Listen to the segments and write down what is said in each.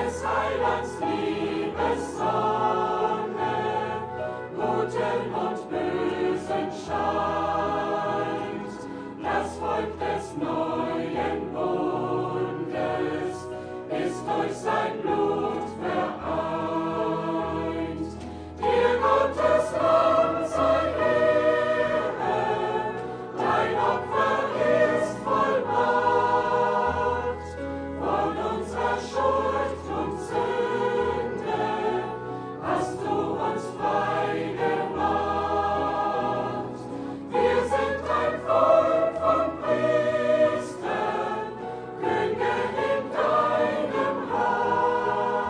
des Heilands Liebessonne, Guten und Bösen scheint. Das Volk des neuen Bundes ist durch sein Blut vereint. Dir Gottes Lamm sei Ehre, dein Opfer ist vollbracht. Von unserer Schuld und Sünde hast du uns frei gemacht. Wir sind ein Volk von Priestern, Könige in deinem Reich.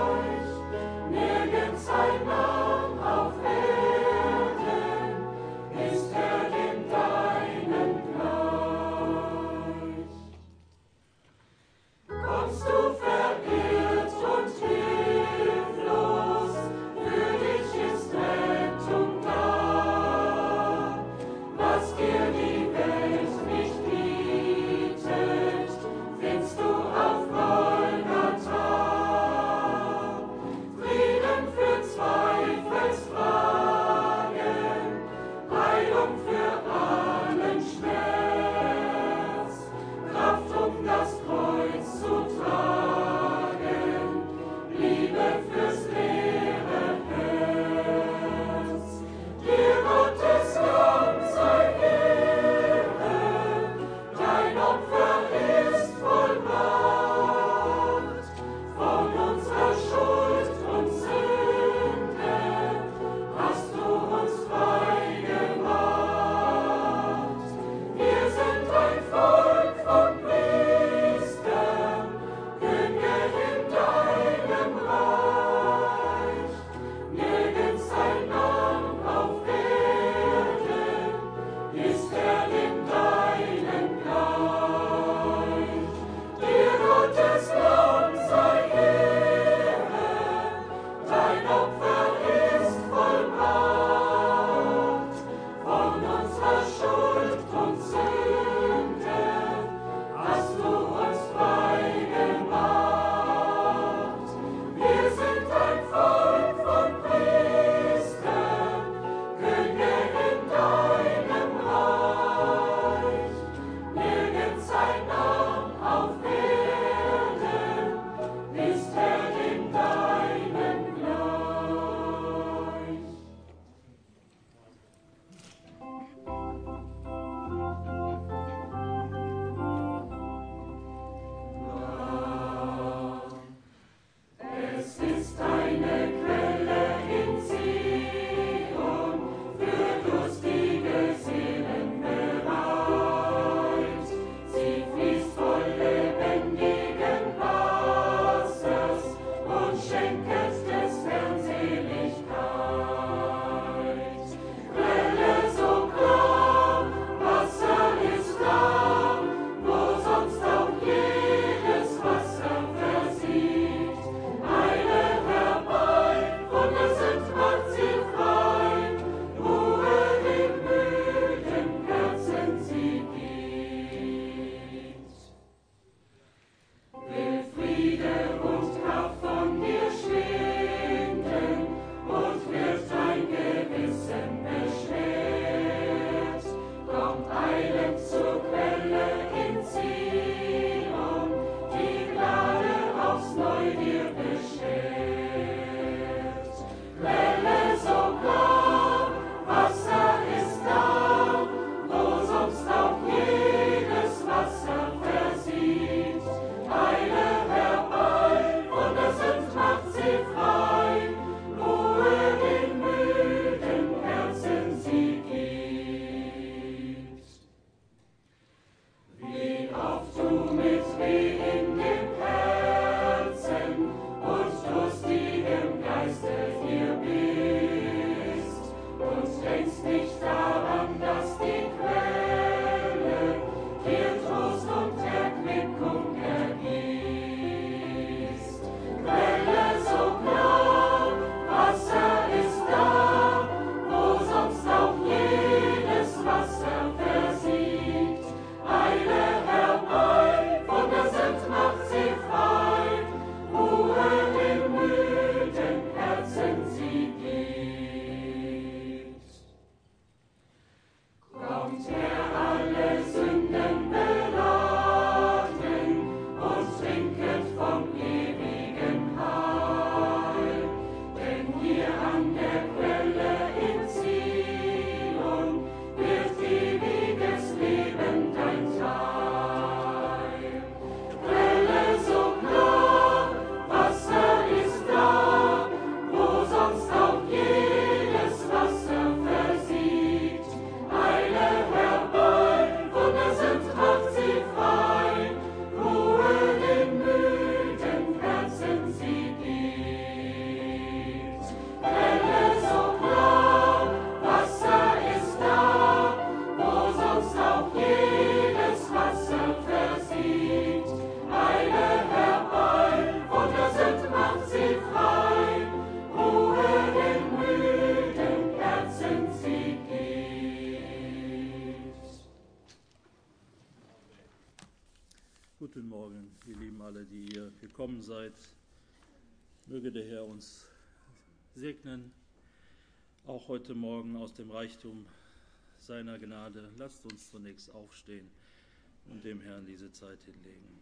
seid. Möge der Herr uns segnen, auch heute Morgen aus dem Reichtum seiner Gnade. Lasst uns zunächst aufstehen und dem Herrn diese Zeit hinlegen.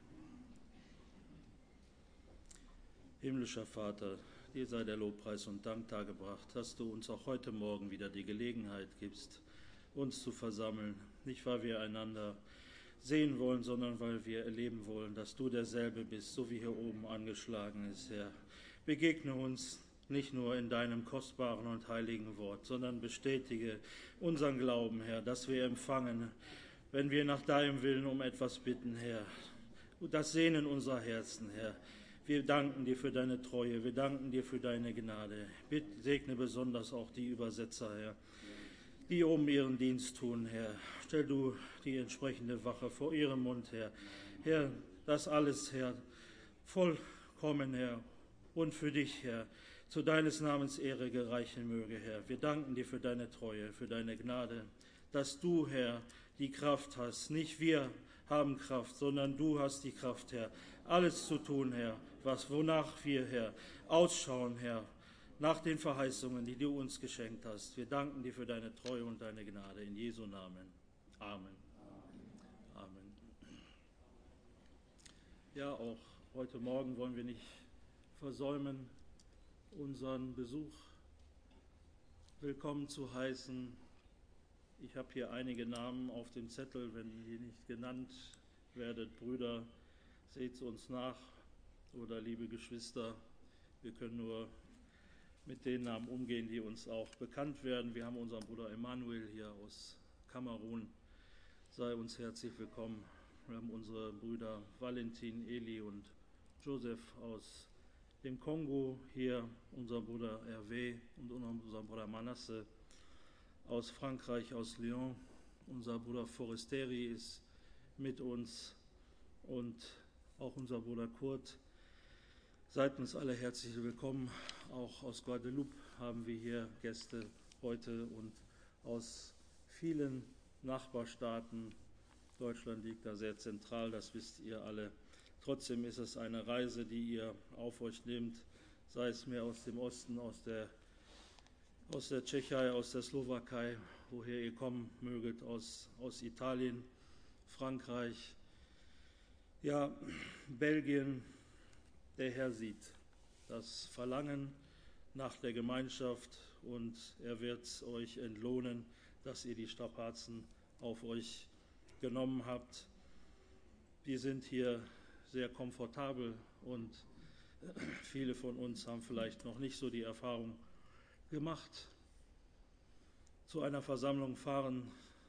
Himmlischer Vater, dir sei der Lobpreis und Dank dargebracht, dass du uns auch heute Morgen wieder die Gelegenheit gibst, uns zu versammeln, nicht weil wir einander sehen wollen, sondern weil wir erleben wollen, dass du derselbe bist, so wie hier oben angeschlagen ist, Herr. Begegne uns nicht nur in deinem kostbaren und heiligen Wort, sondern bestätige unseren Glauben, Herr, dass wir empfangen, wenn wir nach deinem Willen um etwas bitten, Herr. Und das Sehnen unserer Herzen, Herr. Wir danken dir für deine Treue, wir danken dir für deine Gnade. Bitte segne besonders auch die Übersetzer, Herr, die oben ihren Dienst tun, Herr. Stell du die entsprechende Wache vor ihrem Mund, Herr. Herr, das alles, Herr, vollkommen, Herr, und für dich, Herr, zu deines Namens Ehre gereichen möge, Herr. Wir danken dir für deine Treue, für deine Gnade, dass du, Herr, die Kraft hast. Nicht wir haben Kraft, sondern du hast die Kraft, Herr, alles zu tun, Herr, wonach wir, Herr, ausschauen, Herr, nach den Verheißungen, die du uns geschenkt hast. Wir danken dir für deine Treue und deine Gnade. In Jesu Namen. Amen. Amen. Ja, auch heute Morgen wollen wir nicht versäumen, unseren Besuch willkommen zu heißen. Ich habe hier einige Namen auf dem Zettel, wenn ihr nicht genannt werdet, Brüder, seht uns nach, oder liebe Geschwister, wir können nur mit den Namen umgehen, die uns auch bekannt werden. Wir haben unseren Bruder Emanuel hier aus Kamerun, sei uns herzlich willkommen. Wir haben unsere Brüder Valentin, Eli und Joseph aus dem Kongo hier, unser Bruder Hervé und unser Bruder Manasse aus Frankreich, aus Lyon. Unser Bruder Forestieri ist mit uns und auch unser Bruder Kurt. Seid uns alle herzlich willkommen. Auch aus Guadeloupe haben wir hier Gäste heute und aus vielen Nachbarstaaten. Deutschland liegt da sehr zentral, das wisst ihr alle. Trotzdem ist es eine Reise, die ihr auf euch nehmt, sei es mehr aus dem Osten, aus der Tschechei, aus der Slowakei, woher ihr kommen möget, aus Italien, Frankreich, ja, Belgien. Der Herr sieht das Verlangen nach der Gemeinschaft und er wird euch entlohnen, dass ihr die Strapazen auf euch genommen habt. Wir sind hier sehr komfortabel und viele von uns haben vielleicht noch nicht so die Erfahrung gemacht, zu einer Versammlung fahren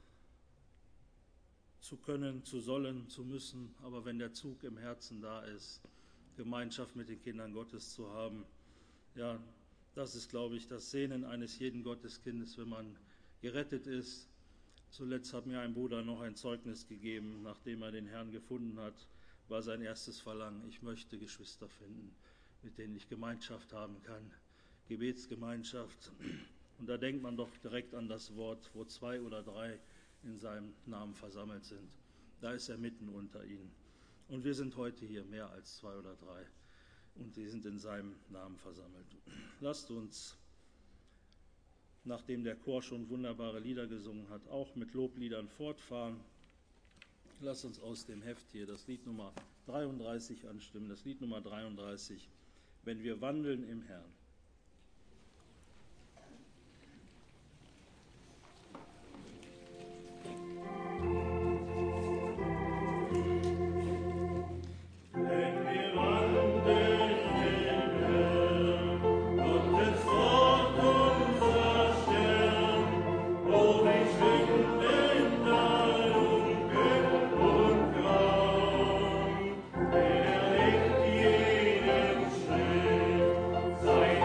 zu können, zu sollen, zu müssen. Aber wenn der Zug im Herzen da ist, Gemeinschaft mit den Kindern Gottes zu haben, ja, das ist, glaube ich, das Sehnen eines jeden Gotteskindes, wenn man gerettet ist. Zuletzt hat mir ein Bruder noch ein Zeugnis gegeben, nachdem er den Herrn gefunden hat, war sein erstes Verlangen: Ich möchte Geschwister finden, mit denen ich Gemeinschaft haben kann, Gebetsgemeinschaft. Und da denkt man doch direkt an das Wort, wo 2 oder 3 in seinem Namen versammelt sind. Da ist er mitten unter ihnen. Und wir sind heute hier mehr als 2 oder 3 und die sind in seinem Namen versammelt. Lasst uns, nachdem der Chor schon wunderbare Lieder gesungen hat, auch mit Lobliedern fortfahren. Lasst uns aus dem Heft hier das Lied Nummer 33 anstimmen, das Lied Nummer 33, wenn wir wandeln im Herrn. Sei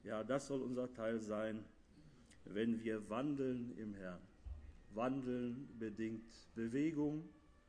Ja, das soll unser Teil sein, wenn wir wandeln im Herrn. Wandeln bedingt Bewegung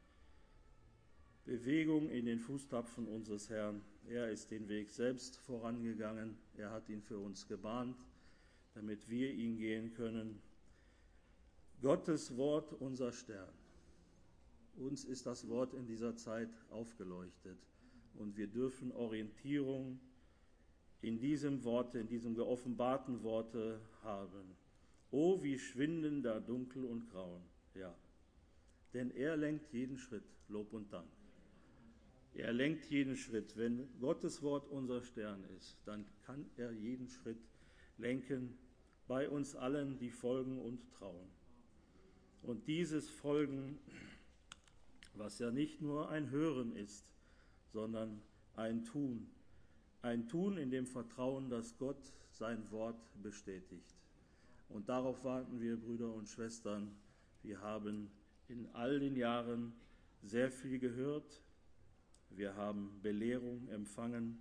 in den Fußtapfen unseres Herrn. Er ist den Weg selbst vorangegangen. Er hat ihn für uns gebahnt, damit wir ihn gehen können. Gottes Wort, unser Stern. Uns ist das Wort in dieser Zeit aufgeleuchtet und wir dürfen Orientierung in diesem Worte, in diesem geoffenbarten Worte haben. Oh, wie schwinden da Dunkel und Grauen. Ja, denn er lenkt jeden Schritt, Lob und Dank. Er lenkt jeden Schritt. Wenn Gottes Wort unser Stern ist, dann kann er jeden Schritt lenken bei uns allen, die folgen und trauen. Und dieses Folgen, was ja nicht nur ein Hören ist, sondern ein Tun in dem Vertrauen, dass Gott sein Wort bestätigt. Und darauf warten wir, Brüder und Schwestern. Wir haben in all den Jahren sehr viel gehört. Wir haben Belehrung empfangen,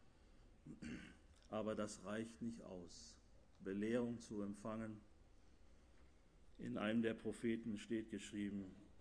aber das reicht nicht aus, Belehrung zu empfangen. In einem der Propheten steht geschrieben,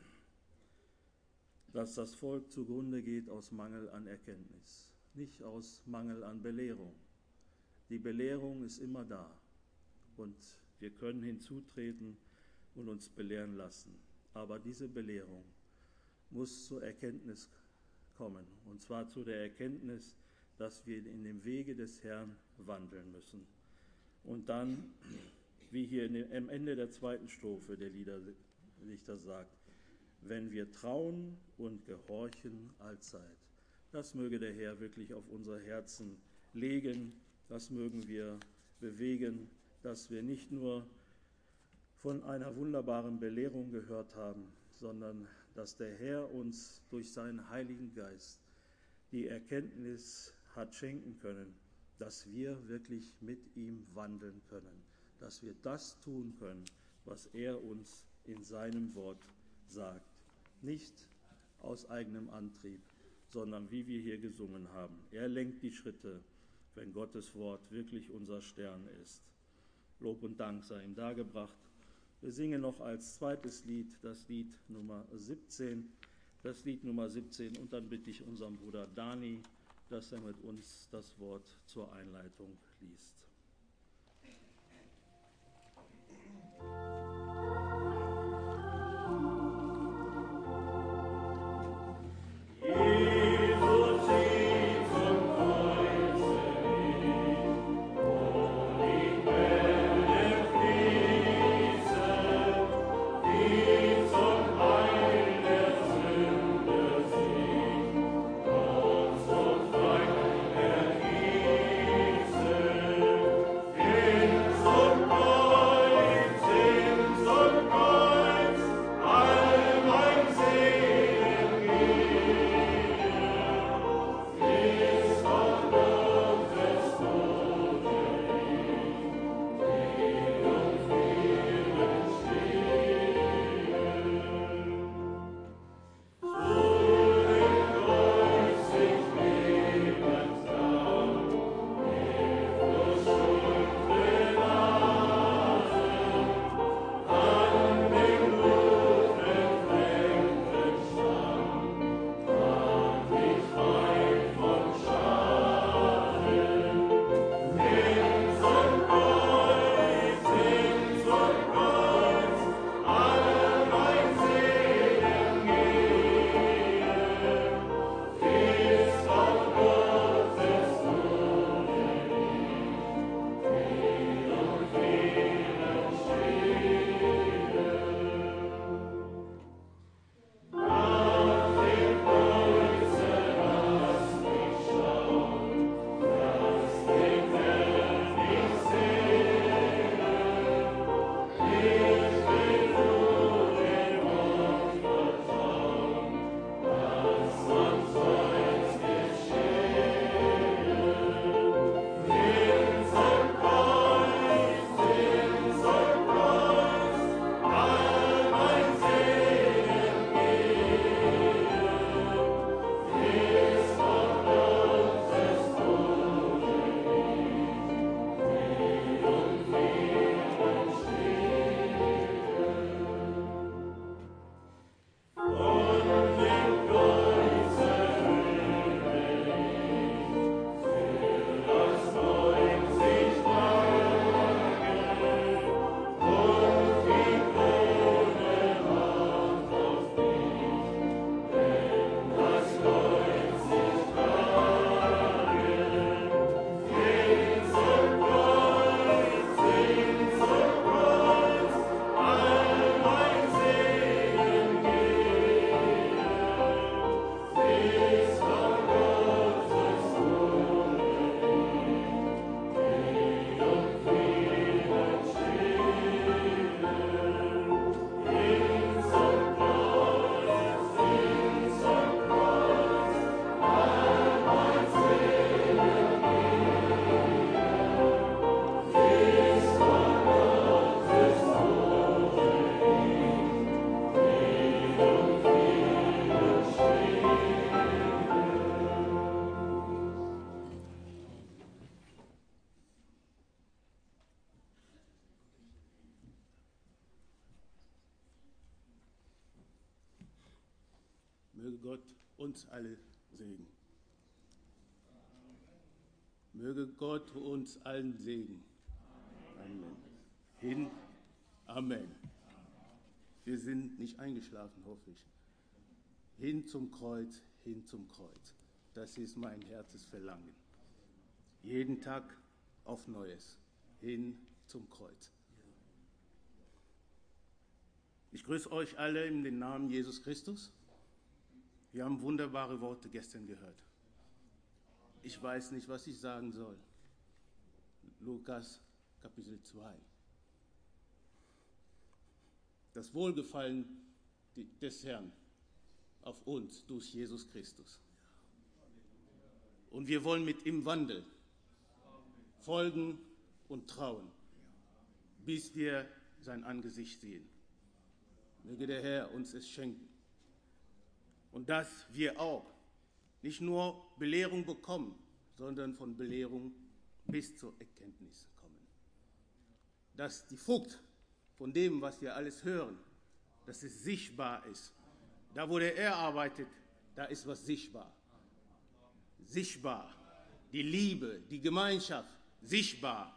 dass das Volk zugrunde geht aus Mangel an Erkenntnis, nicht aus Mangel an Belehrung. Die Belehrung ist immer da und wir können hinzutreten und uns belehren lassen. Aber diese Belehrung muss zur Erkenntnis kommen, und zwar zu der Erkenntnis, dass wir in dem Wege des Herrn wandeln müssen. Und dann, wie hier am Ende der zweiten Strophe der Liederdichter sagt, wenn wir trauen und gehorchen allzeit. Das möge der Herr wirklich auf unsere Herzen legen, das mögen wir bewegen, dass wir nicht nur von einer wunderbaren Belehrung gehört haben, sondern dass der Herr uns durch seinen Heiligen Geist die Erkenntnis hat schenken können, dass wir wirklich mit ihm wandeln können, dass wir das tun können, was er uns in seinem Wort sagt. Nicht aus eigenem Antrieb, sondern wie wir hier gesungen haben. Er lenkt die Schritte, wenn Gottes Wort wirklich unser Stern ist. Lob und Dank sei ihm dargebracht. Wir singen noch als zweites Lied das Lied Nummer 17. Das Lied Nummer 17 und dann bitte ich unseren Bruder Dani, dass er mit uns das Wort zur Einleitung liest. Zum Möge Gott uns alle segnen. Möge Gott uns allen segnen. Amen. Hin. Amen. Wir sind nicht eingeschlafen, hoffe ich. Hin zum Kreuz, hin zum Kreuz. Das ist mein Herzensverlangen. Jeden Tag auf Neues. Hin zum Kreuz. Ich grüße euch alle in den Namen Jesus Christus. Wir haben wunderbare Worte gestern gehört. Ich weiß nicht, was ich sagen soll. Lukas Kapitel 2. Das Wohlgefallen des Herrn auf uns durch Jesus Christus. Und wir wollen mit ihm wandeln, folgen und trauen, bis wir sein Angesicht sehen. Möge der Herr uns es schenken. Und dass wir auch nicht nur Belehrung bekommen, sondern von Belehrung bis zur Erkenntnis kommen. Dass die Frucht von dem, was wir alles hören, dass es sichtbar ist. Da, wo der Herr arbeitet, da ist was sichtbar. Sichtbar. Die Liebe, die Gemeinschaft, sichtbar.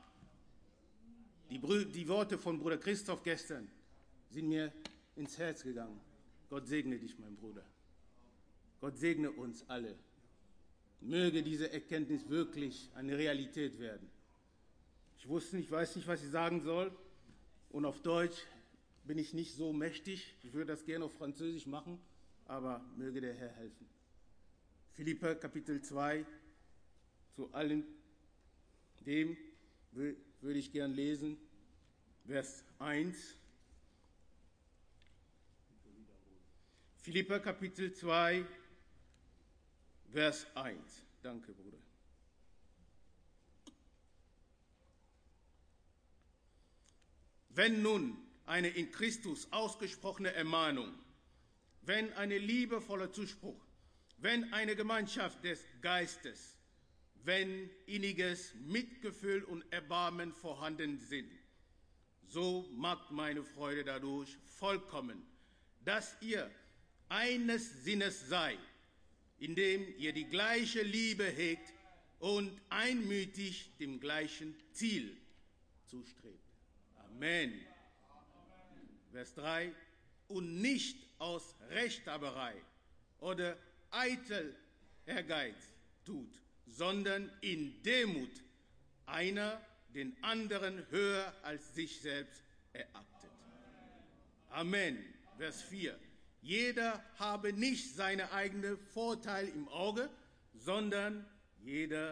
Die Worte von Bruder Christoph gestern sind mir ins Herz gegangen. Gott segne dich, mein Bruder. Gott segne uns alle. Möge diese Erkenntnis wirklich eine Realität werden. Ich weiß nicht, was ich sagen soll. Und auf Deutsch bin ich nicht so mächtig. Ich würde das gerne auf Französisch machen, aber möge der Herr helfen. Philipper Kapitel 2, zu allem dem würde ich gern lesen, Vers 1. Philipper Kapitel 2, Vers 1. Danke, Bruder. Wenn nun eine in Christus ausgesprochene Ermahnung, wenn eine liebevoller Zuspruch, wenn eine Gemeinschaft des Geistes, wenn inniges Mitgefühl und Erbarmen vorhanden sind, so macht meine Freude dadurch vollkommen, dass ihr eines Sinnes seid, indem ihr die gleiche Liebe hegt und einmütig dem gleichen Ziel zustrebt. Amen. Vers 3. Und nicht aus Rechthaberei oder eitel Ehrgeiz tut, sondern in Demut einer den anderen höher als sich selbst erachtet. Amen. Vers 4. Jeder habe nicht seine eigene Vorteil im Auge, sondern jeder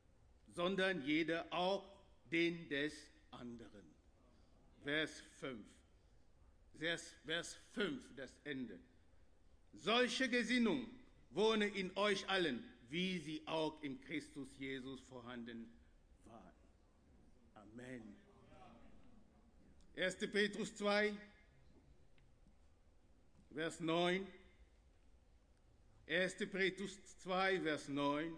auch den des anderen. Vers 5. Vers 5, das Ende. Solche Gesinnung wohne in euch allen, wie sie auch in Christus Jesus vorhanden war. Amen. 1. Petrus 2, Vers 9. 1. Petrus 2, Vers 9.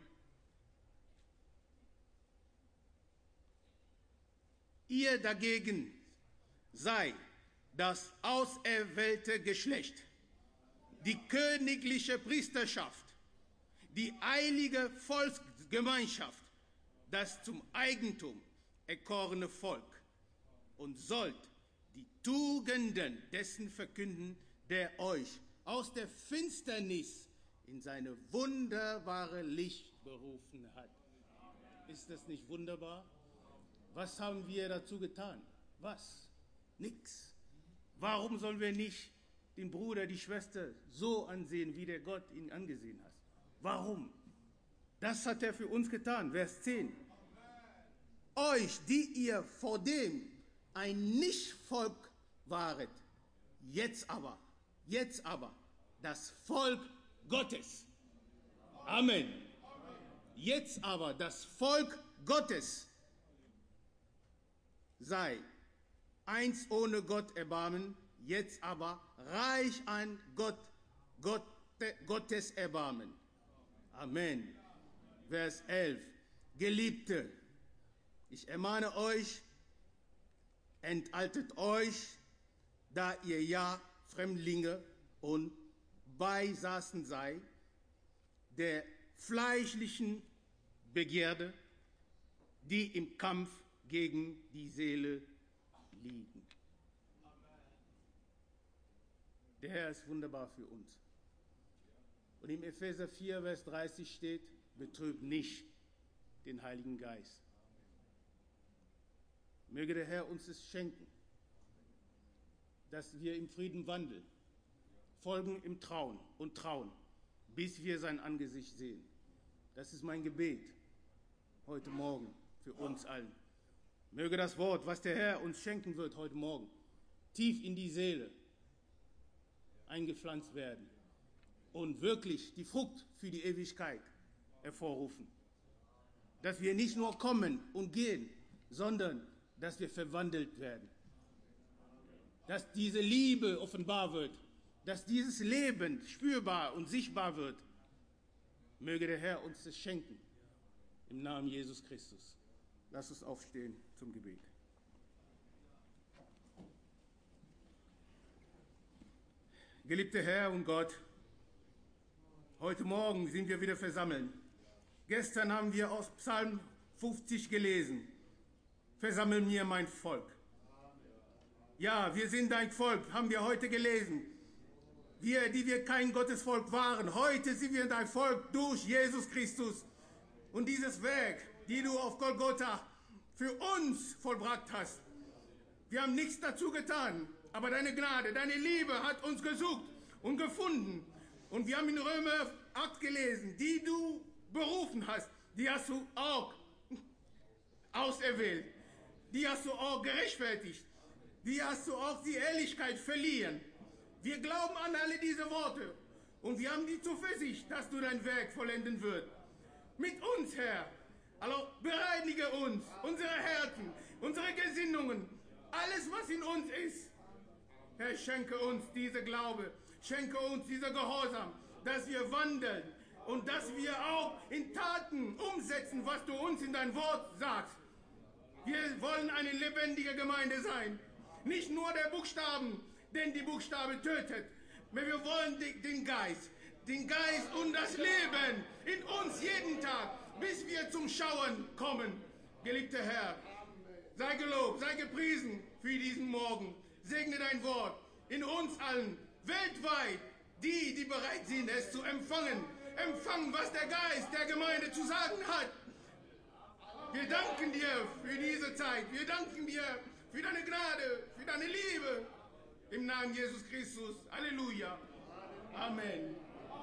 Ihr dagegen seid das auserwählte Geschlecht, die königliche Priesterschaft, die heilige Volksgemeinschaft, das zum Eigentum erkorene Volk, und sollt die Tugenden dessen verkünden, der euch aus der Finsternis in seine wunderbare Licht berufen hat. Ist das nicht wunderbar? Was haben wir dazu getan? Was? Nix. Warum sollen wir nicht den Bruder, die Schwester so ansehen, wie der Gott ihn angesehen hat? Warum? Das hat er für uns getan. Vers 10. Euch, die ihr vordem ein Nichtvolk waret, jetzt aber das Volk Gottes. Amen. Jetzt aber das Volk Gottes sei eins ohne Gott Erbarmen, jetzt aber reich an Gottes Erbarmen. Amen. Vers 11. Geliebte, ich ermahne euch, enthaltet euch, da ihr ja Fremdlinge und beisaßen sei, der fleischlichen Begierde, die im Kampf gegen die Seele liegen. Der Herr ist wunderbar für uns. Und im Epheser 4, Vers 30 steht, betrübt nicht den Heiligen Geist. Möge der Herr uns es schenken, dass wir im Frieden wandeln, folgen im Trauen und trauen, bis wir sein Angesicht sehen. Das ist mein Gebet heute Morgen für uns allen. Möge das Wort, was der Herr uns schenken wird heute Morgen, tief in die Seele eingepflanzt werden und wirklich die Frucht für die Ewigkeit hervorrufen. Dass wir nicht nur kommen und gehen, sondern dass wir verwandelt werden. Dass diese Liebe offenbar wird, dass dieses Leben spürbar und sichtbar wird. Möge der Herr uns das schenken. Im Namen Jesus Christus. Lass uns aufstehen zum Gebet. Geliebter Herr und Gott, heute Morgen sind wir wieder versammelt. Gestern haben wir aus Psalm 50 gelesen. Versammel mir mein Volk. Ja, wir sind dein Volk, haben wir heute gelesen. Wir, die wir kein Gottesvolk waren, heute sind wir dein Volk durch Jesus Christus. Und dieses Werk, die du auf Golgotha für uns vollbracht hast, wir haben nichts dazu getan, aber deine Gnade, deine Liebe hat uns gesucht und gefunden. Und wir haben in Römer 8 gelesen, die du berufen hast, die hast du auch auserwählt, die hast du auch gerechtfertigt, die hast du auch die Ehrlichkeit verliehen. Wir glauben an alle diese Worte und wir haben die Zuversicht, dass du dein Werk vollenden wirst. Mit uns, Herr, also bereinige uns, unsere Herzen, unsere Gesinnungen, alles, was in uns ist. Herr, schenke uns diese Glaube, schenke uns dieser Gehorsam, dass wir wandeln und dass wir auch in Taten umsetzen, was du uns in dein Wort sagst. Wir wollen eine lebendige Gemeinde sein, nicht nur der Buchstaben, denn die Buchstabe tötet. Wir wollen den Geist und das Leben in uns jeden Tag, bis wir zum Schauen kommen. Geliebter Herr, sei gelobt, sei gepriesen für diesen Morgen. Segne dein Wort in uns allen, weltweit, die bereit sind, es zu empfangen. Empfangen, was der Geist der Gemeinde zu sagen hat. Wir danken dir für diese Zeit. Wir danken dir für deine Gnade, für deine Liebe. Im Namen Jesus Christus. Halleluja. Amen.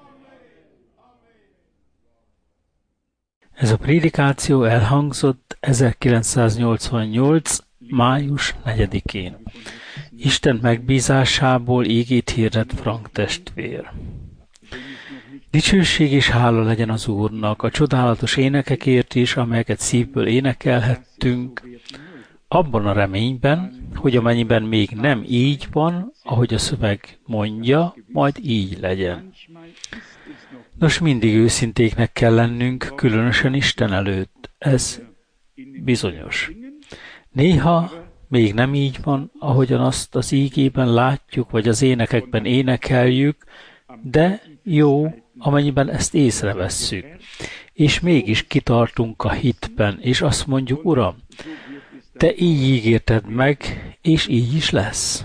Ez a prédikáció elhangzott 1988. május 4-én. Isten megbízásából ígét hirdet Frank testvér. Dicsőség és hála legyen az Úrnak a csodálatos énekekért is, amelyeket szívből énekelhettünk, abban a reményben, hogy amennyiben még nem így van, ahogy a szöveg mondja, majd így legyen. Nos, mindig őszintéknek kell lennünk, különösen Isten előtt. Ez bizonyos. Néha még nem így van, ahogyan azt az ígében látjuk, vagy az énekekben énekeljük, de jó, amennyiben ezt észrevesszük. És mégis kitartunk a hitben, és azt mondjuk, Uram, Te így ígérted meg, és így is lesz.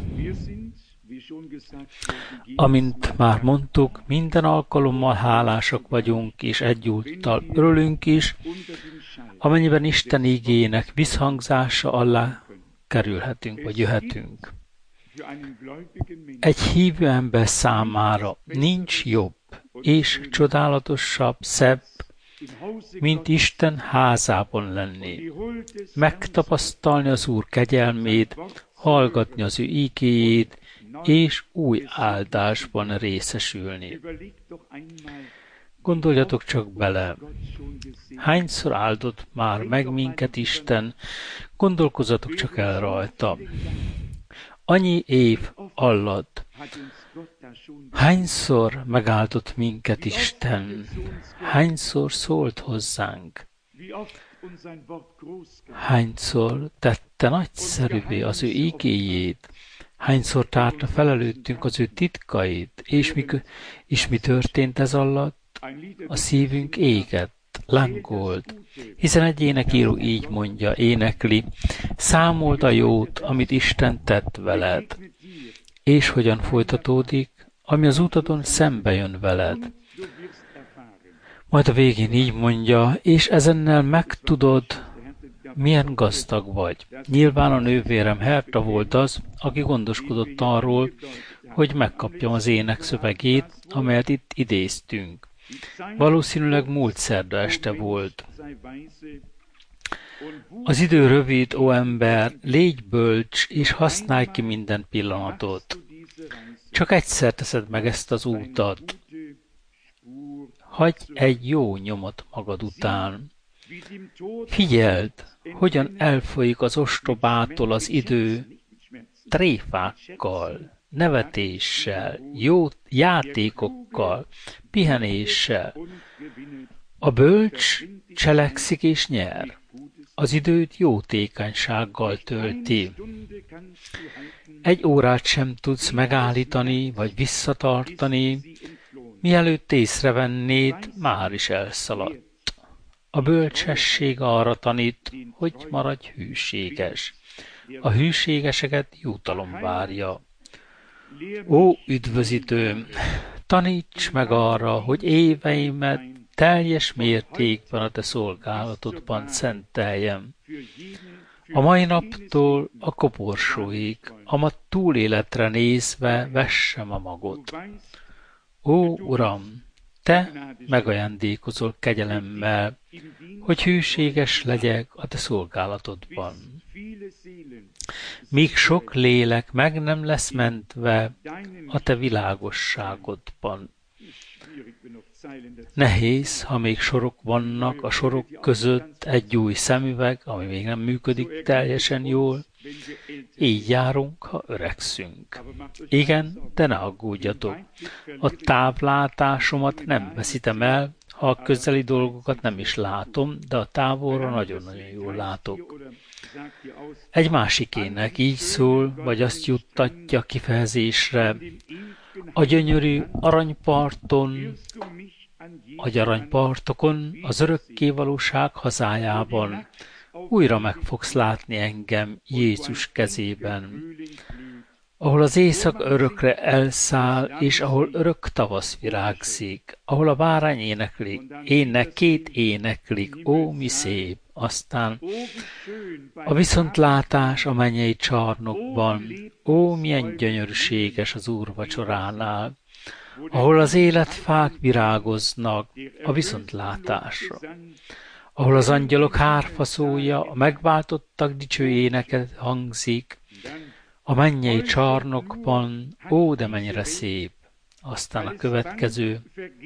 Amint már mondtuk, minden alkalommal hálásak vagyunk, és egyúttal örülünk is, amennyiben Isten igéjének visszhangzása alá kerülhetünk, vagy jöhetünk. Egy hívő ember számára nincs jobb és csodálatosabb, szebb, mint Isten házában lenni. Megtapasztalni az Úr kegyelmét, hallgatni az ő ígéjét, és új áldásban részesülni. Gondoljatok csak bele, hányszor áldott már meg minket Isten, gondolkozzatok csak el rajta. Annyi év alatt hányszor megáldott minket Isten, hányszor szólt hozzánk, hányszor tette nagyszerűvé az ő ígéjét, Hányszor tárta fel előttünk az ő titkait, és mi történt ez alatt? A szívünk égett, lángolt, hiszen egy énekíró így mondja, énekli, számold a jót, amit Isten tett veled, és hogyan folytatódik, ami az utadon szembe jön veled. Majd a végén így mondja, és ezennel megtudod, milyen gazdag vagy. Nyilván a nővérem Herta volt az, aki gondoskodott arról, hogy megkapjam az ének szövegét, amelyet itt idéztünk. Valószínűleg múlt szerda este volt. Az idő rövid, ó ember, légy bölcs, és használj ki minden pillanatot. Csak egyszer teszed meg ezt az útat. Hagyj egy jó nyomot magad után. Figyeld, hogyan elfolyik az ostobától az idő tréfákkal, nevetéssel, jó játékokkal, pihenéssel. A bölcs cselekszik és nyer. Az időt jótékonysággal tölti. Egy órát sem tudsz megállítani vagy visszatartani, mielőtt észrevennéd, már is elszaladt. A bölcsesség arra tanít, hogy maradj hűséges. A hűségeseket jutalom várja. Ó, üdvözítőm, taníts meg arra, hogy éveimet teljes mértékben a te szolgálatodban szenteljem. A mai naptól a koporsóig, a ma túléletre nézve vessem a magot. Ó, Uram, te megajándékozol kegyelemmel, hogy hűséges legyek a te szolgálatodban. Míg sok lélek meg nem lesz mentve a te világosságodban. Nehéz, ha még sorok vannak, a sorok között egy új szemüveg, ami még nem működik teljesen jól. Így járunk, ha öregszünk. Igen, de ne aggódjatok. A távlátásomat nem veszítem el, ha a közeli dolgokat nem is látom, de a távolra nagyon-nagyon jól látok. Egy másik ének így szól, vagy azt juttatja kifejezésre, a gyönyörű aranyparton, aranypartokon, az örökkévalóság hazájában újra meg fogsz látni engem Jézus kezében, ahol az éjszak örökre elszáll, és ahol örök tavasz virágzik, ahol a bárány énekét éneklik, ó, mi szép, aztán a viszontlátás a mennyei csarnokban, ó, milyen gyönyörűséges az Úr vacsoránál, ahol az életfák virágoznak a viszontlátásra, ahol az angyalok hárfaszója, a megváltottak dicső éneke hangzik, a mennyei csarnokban, ó, de mennyire szép. Aztán a következő.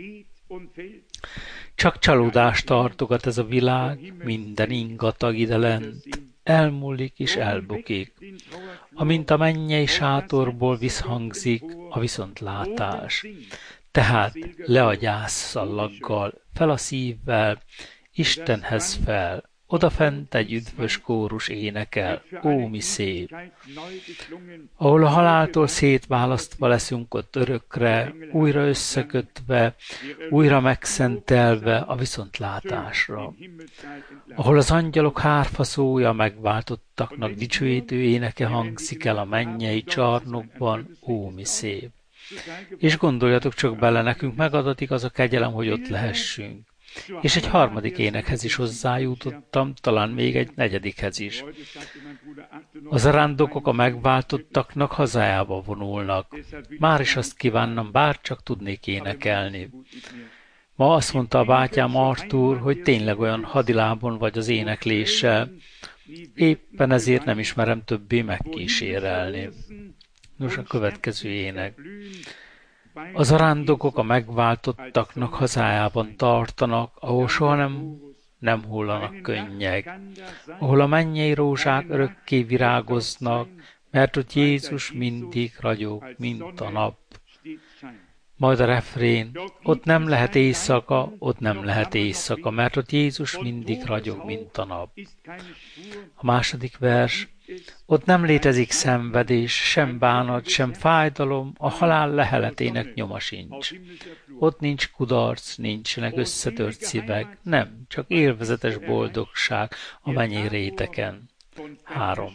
Csak csalódást tartogat ez a világ, minden ingatag idelent, elmúlik és elbukik, amint a mennyei sátorból visszhangzik a viszontlátás. Tehát le a gyászszallaggal, fel a szívvel, Istenhez fel, odafent egy üdvös kórus énekel, ó, mi szép! Ahol a haláltól szétválasztva leszünk ott örökre, újra összekötve, újra megszentelve a viszontlátásra. Ahol az angyalok hárfaszója megváltottaknak dicsőítő éneke hangzik el a mennyei csarnokban, ó, mi szép! És gondoljatok csak bele, nekünk megadatik az a kegyelem, hogy ott lehessünk. És egy harmadik énekhez is hozzájutottam, talán még egy negyedikhez is. A zarándokok a megváltottaknak hazájába vonulnak. Már is azt kívánnam, bár csak tudnék énekelni. Ma azt mondta a bátyám Artúr, hogy tényleg olyan hadilábon vagy az énekléssel. Éppen ezért nem ismerem többé megkísérelni. Nos, a következő ének. A zarándokok a megváltottaknak hazájában tartanak, ahol soha nem hullanak könnyek, ahol a mennyei rózsák örökké virágoznak, mert ott Jézus mindig ragyog, mint a nap. Majd a refrén, ott nem lehet éjszaka, ott nem lehet éjszaka, mert ott Jézus mindig ragyog, mint a nap. A második vers, ott nem létezik szenvedés, sem bánat, sem fájdalom, a halál leheletének nyoma sincs. Ott nincs kudarc, nincsenek összetört szívek, nem, csak élvezetes boldogság a mennyei réteken. 3.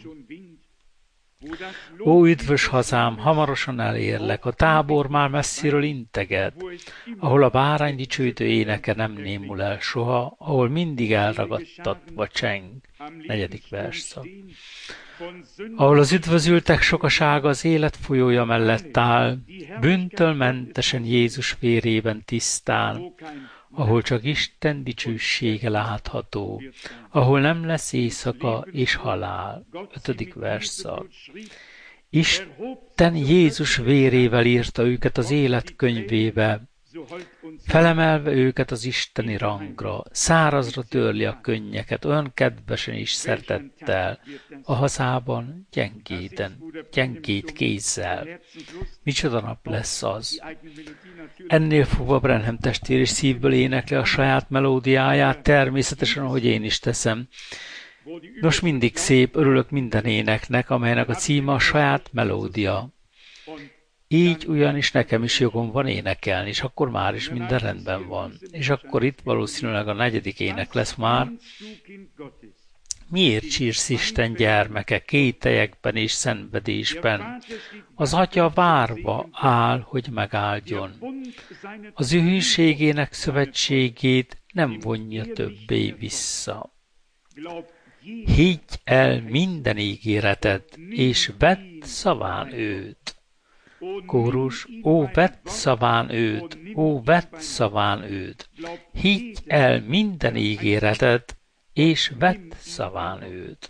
Ó, üdvös hazám, hamarosan elérlek, a tábor már messziről integet, ahol a bárány dicsőítő éneke nem némul el soha, ahol mindig elragadtatva cseng. 4. versszak. Ahol az üdvözültek sokasága az élet folyója mellett áll, bűntől mentesen Jézus vérében tisztán, ahol csak Isten dicsősége látható, ahol nem lesz éjszaka és halál. 5. versszak. Isten Jézus vérével írta őket az élet könyvébe, felemelve őket az isteni rangra, szárazra törli a könnyeket, olyan kedvesen és szeretettel, a hazában gyengét kézzel. Micsoda nap lesz az! Ennél fogva Branham testvér is szívből énekli a saját melódiáját, természetesen, ahogy én is teszem. Nos, mindig szép, örülök minden éneknek, amelynek a címe a saját melódia. Így ugyanis nekem is jogom van énekelni, és akkor már is minden rendben van. És akkor itt valószínűleg a 4. ének lesz már. Miért sírsz, Isten gyermeke, kételyekben és szenvedésben? Az Atya várva áll, hogy megáldjon. Az ő hűségének szövetségét nem vonja többé vissza. Higgy el minden ígéretet, és vedd szaván őt. Kórus, ó, vedd szaván őt, ó, vedd szaván őt. Higgy el minden ígéretet, és vedd szaván őt.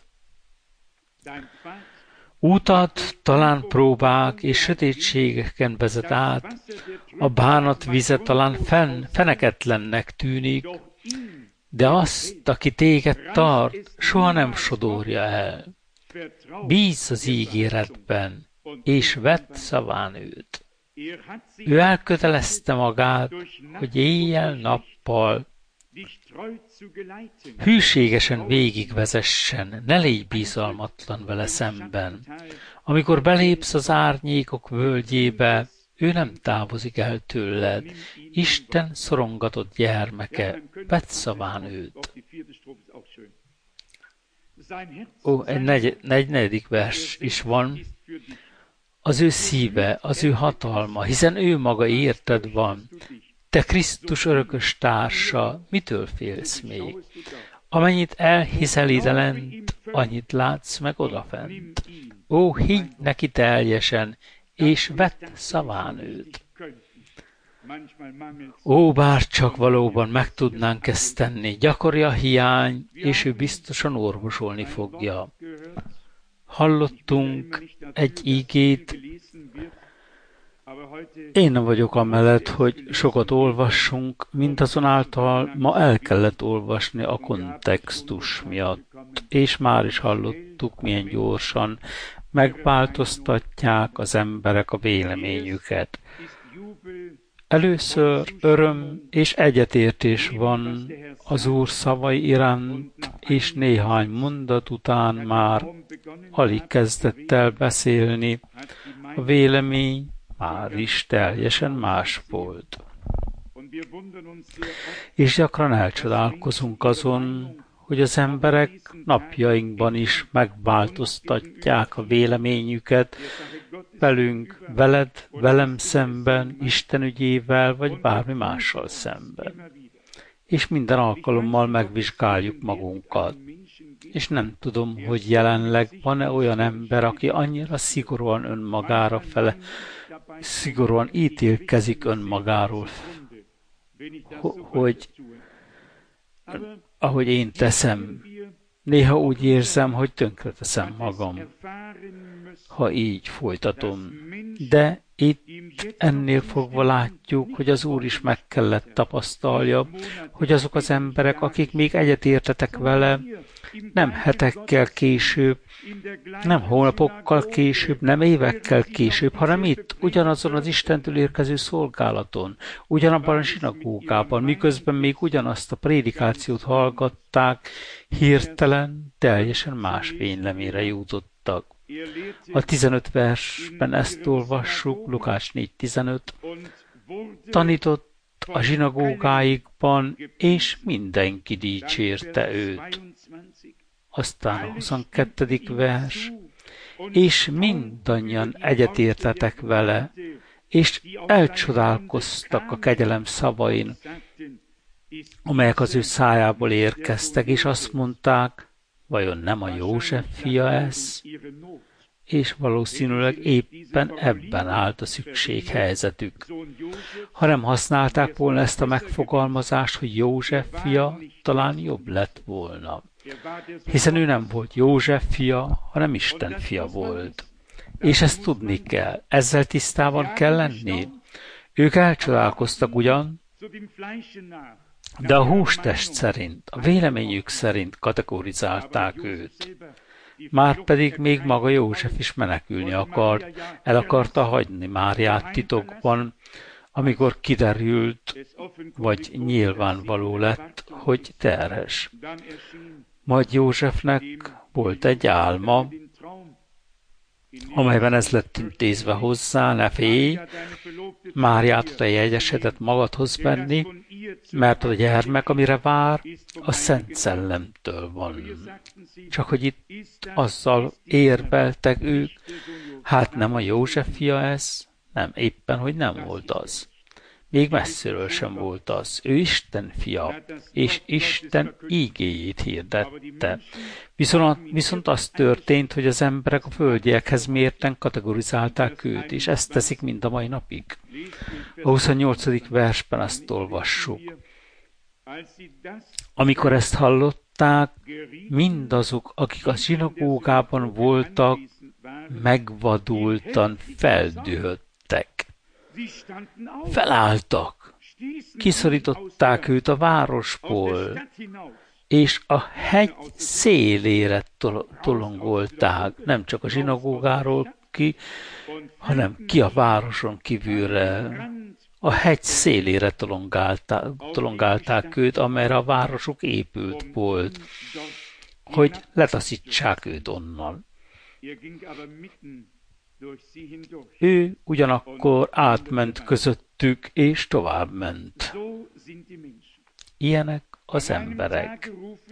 Útat talán próbák és sötétségeken vezet át, a bánat vize talán feneketlennek tűnik, de azt, aki téged tart, soha nem sodorja el. Bízz az ígéretben, és vedd szaván őt. Ő elkötelezte magát, hogy éjjel-nappal hűségesen végigvezessen, ne légy bizalmatlan vele szemben. Amikor belépsz az árnyékok völgyébe, ő nem távozik el tőled. Isten szorongatott gyermeke, vedd szaván őt. Ó, egy negyedik vers is van. Az ő szíve, az ő hatalma, hiszen ő maga érted van. Te Krisztus örökös társa, mitől félsz még? Amennyit elhiszel ide lent, annyit látsz meg odafent. Ó, higgy neki teljesen, és vedd szaván őt. Ó, bár csak valóban meg tudnánk ezt tenni, gyakori a hiány, és ő biztosan orvosolni fogja. Hallottunk egy ígét. Én nem vagyok amellett, hogy sokat olvassunk, mindazonáltal ma el kellett olvasni a kontextus miatt, és már is hallottuk, milyen gyorsan megváltoztatják az emberek a véleményüket. Először öröm és egyetértés van az Úr szavai iránt, és néhány mondat után már alig kezdett el beszélni, a vélemény már is teljesen más volt. És gyakran elcsodálkozunk azon, hogy az emberek napjainkban is megváltoztatják a véleményüket velünk, veled, velem szemben, Isten ügyével, vagy bármi mással szemben. És minden alkalommal megvizsgáljuk magunkat. És nem tudom, hogy jelenleg van-e olyan ember, aki annyira szigorúan önmagára fele, szigorúan ítélkezik önmagáról, hogy ahogy én teszem, néha úgy érzem, hogy tönkreteszem magam, ha így folytatom. De itt ennél fogva látjuk, hogy az Úr is meg kellett tapasztalja, hogy azok az emberek, akik még egyetértetek vele, nem hetekkel később, nem hónapokkal később, nem évekkel később, hanem itt, ugyanazon az Istentől érkező szolgálaton, ugyanabban a zsinagógában, miközben még ugyanazt a prédikációt hallgatták, hirtelen, teljesen más véleményre jutottak. A 15 versben ezt olvassuk, Lukács 4.15, tanított a zsinagógáikban, és mindenki dicsérte őt. Aztán a 22. vers, és mindannyian egyetértetek vele, és elcsodálkoztak a kegyelem szavain, amelyek az ő szájából érkeztek, és azt mondták, vajon nem a József fia ez? És valószínűleg éppen ebben állt a szükséghelyzetük. Ha nem használták volna ezt a megfogalmazást, hogy József fia, talán jobb lett volna. Hiszen ő nem volt József fia, hanem Isten fia volt. És ezt tudni kell, ezzel tisztában kell lenni. Ők elcsodálkoztak ugyan, de a hústest szerint, a véleményük szerint kategorizálták őt. Márpedig még maga József is menekülni akart, el akarta hagyni Máriát titokban, amikor kiderült, vagy nyilvánvaló lett, hogy terhes. Majd Józsefnek volt egy álma, amelyben ez lett intézve hozzá, ne félj, Máriát oda jegyesedett magadhoz venni, mert a gyermek, amire vár, a Szent Szellemtől van. Csak hogy itt azzal érveltek ők, hát nem a József fia ez? Nem, éppen, hogy nem volt az. Még messziről sem volt az. Ő Isten fia, és Isten ígéjét hirdette. Viszont az történt, hogy az emberek a földiekhez mérten kategorizálták őt, és ezt teszik mind a mai napig. A 28. versben ezt olvassuk. Amikor ezt hallották, mindazok, akik a zsinagógában voltak, megvadultan feldühödtek. Felálltak, kiszorították őt a városból, és a hegy szélére tolongolták, nem csak a zsinagógáról ki, hanem ki a városon kívülre. A hegy szélére tolongálták őt, amelyre a városuk épült volt, hogy letaszítsák őt onnan. Ő ugyanakkor átment közöttük, és továbbment. Ilyenek az emberek.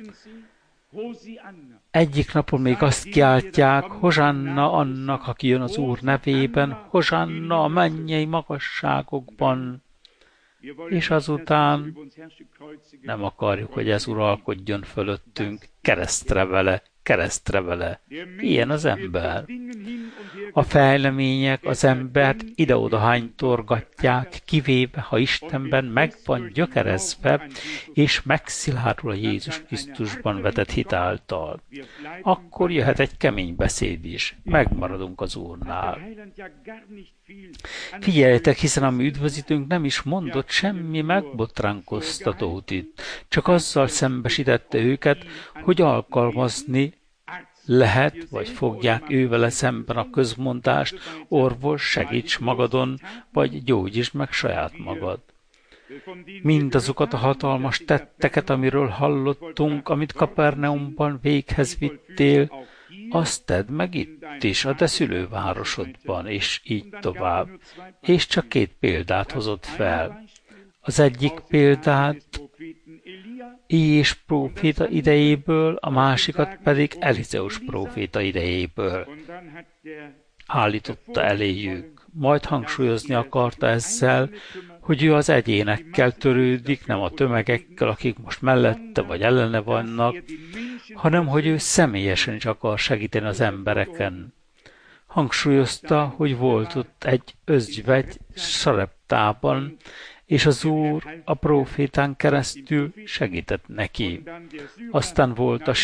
Egyik napon még azt kiáltják, Hozsanna annak, aki jön az Úr nevében, Hozsanna a mennyei magasságokban, és azután nem akarjuk, hogy ez uralkodjon fölöttünk, keresztre vele. Ilyen az ember. A fejlemények az embert ide-oda hánytorgatják, kivéve, ha Istenben meg van gyökerezve, és megszilárdul a Jézus Krisztusban vetett hit által. Akkor jöhet egy kemény beszéd is. Megmaradunk az Úrnál. Figyeljetek, hiszen a mi üdvözítőnk nem is mondott semmi megbotránkoztatót itt, csak azzal szembesítette őket, hogy alkalmazni lehet, vagy fogják ővele szemben a közmondást, orvos, segíts magadon, vagy gyógyítsd meg saját magad. Mindazokat a hatalmas tetteket, amiről hallottunk, amit Kapernaumban véghez vittél, azt tedd meg itt is, a te szülővárosodban, és így tovább. És csak 2 példát hozott fel. Az egyik példát Éliás próféta idejéből, a másikat pedig Elizeus próféta idejéből állította eléjük. Majd hangsúlyozni akarta ezzel, hogy ő az egyénekkel törődik, nem a tömegekkel, akik most mellette vagy ellene vannak, hanem hogy ő személyesen is akar segíteni az embereken. Hangsúlyozta, hogy volt ott egy özvegy Sareptában, és az Úr a prófétán keresztül segített neki. Aztán volt a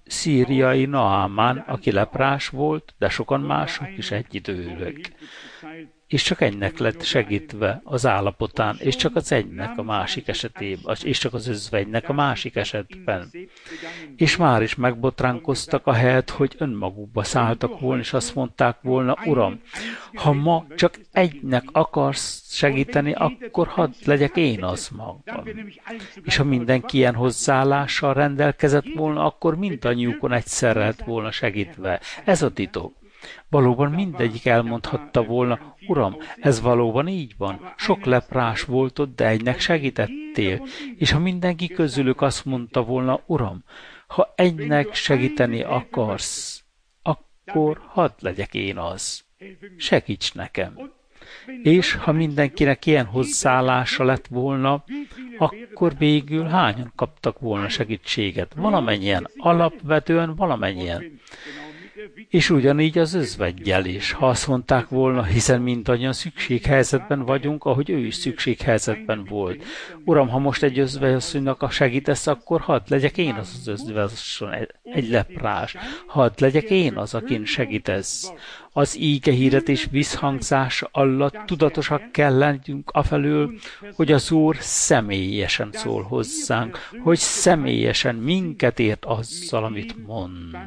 szíriai Naamán, aki leprás volt, de sokan mások is egyidőleg. És csak egynek lett segítve az állapotán, és csak az egynek a másik esetében, és csak az özvegynek a másik esetben. És már is megbotránkoztak ahelyett, hogy önmagukba szálltak volna, és azt mondták volna, Uram, ha ma csak egynek akarsz segíteni, akkor hadd legyek én az magam. És ha mindenki ilyen hozzáállással rendelkezett volna, akkor mindannyiukon egyszerre lett volna segítve. Ez a titok. Valóban mindegyik elmondhatta volna, Uram, ez valóban így van, sok leprás volt ott, de egynek segítettél. És ha mindenki közülük azt mondta volna, Uram, ha egynek segíteni akarsz, akkor hadd legyek én az. Segíts nekem. És ha mindenkinek ilyen hozzáállása lett volna, akkor végül hányan kaptak volna segítséget? Valamennyien, alapvetően valamennyien. És ugyanígy az özveggyel is, ha azt mondták volna, hiszen mindannyian szükséghelyzetben vagyunk, ahogy ő is szükséghelyzetben volt. Uram, ha most egy özvegyasszonynak segítesz, akkor hadd legyek én az özvegyasszony, egy leprás. Hadd legyek én az, akin segítesz. Az íge hirdetés visszhangzása alatt tudatosak kell lennünk afelől, hogy az Úr személyesen szól hozzánk, hogy személyesen minket ért azzal, amit mond.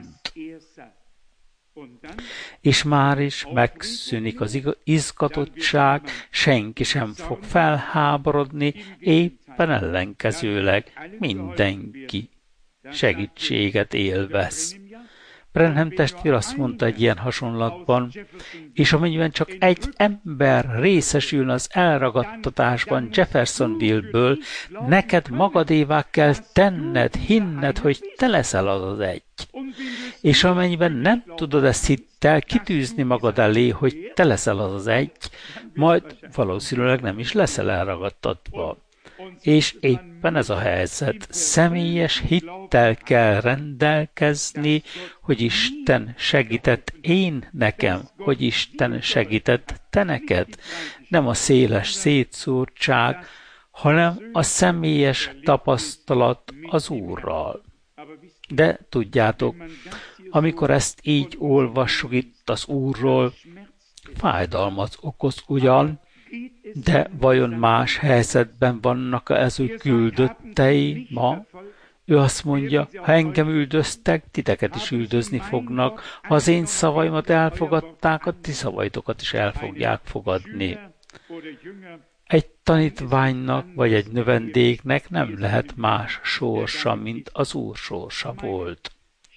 És már is megszűnik az izgatottság, senki sem fog felháborodni, éppen ellenkezőleg mindenki segítséget élvez. Branham testvér azt mondta egy ilyen hasonlatban, és amennyiben csak egy ember részesülne az elragadtatásban Jeffersonville-ből, neked magadévá kell tenned, hinned, hogy te leszel az egy. És amennyiben nem tudod ezt hittel kitűzni magad elé, hogy te leszel az egy, majd valószínűleg nem is leszel elragadtatva. És éppen ez a helyzet. Személyes hittel kell rendelkezni, hogy Isten segített én nekem, hogy Isten segített te neked. Nem a széles szétszórtság, hanem a személyes tapasztalat az Úrral. De tudjátok, amikor ezt így olvassuk itt az Úrról, fájdalmat okoz ugyan, de vajon más helyzetben vannak az ő küldöttei ma? Ő azt mondja, ha engem üldöztek, titeket is üldözni fognak. Ha az én szavaimat elfogadták, a ti szavaitokat is el fogják fogadni. Egy tanítványnak vagy egy növendéknek nem lehet más sorsa, mint az Úr sorsa volt.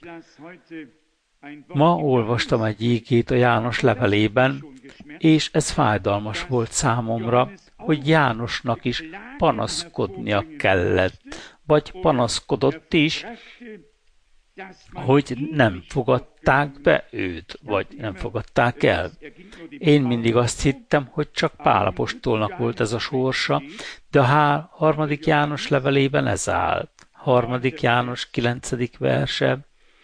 Ma olvastam egy ígét a János levelében, és ez fájdalmas volt számomra, hogy Jánosnak is panaszkodnia kellett, vagy panaszkodott is, hogy nem fogadták be őt, vagy nem fogadták el. Én mindig azt hittem, hogy csak Pál apostolnak volt ez a sorsa, de a 3. János levelében ez áll. 3. János 9. verse.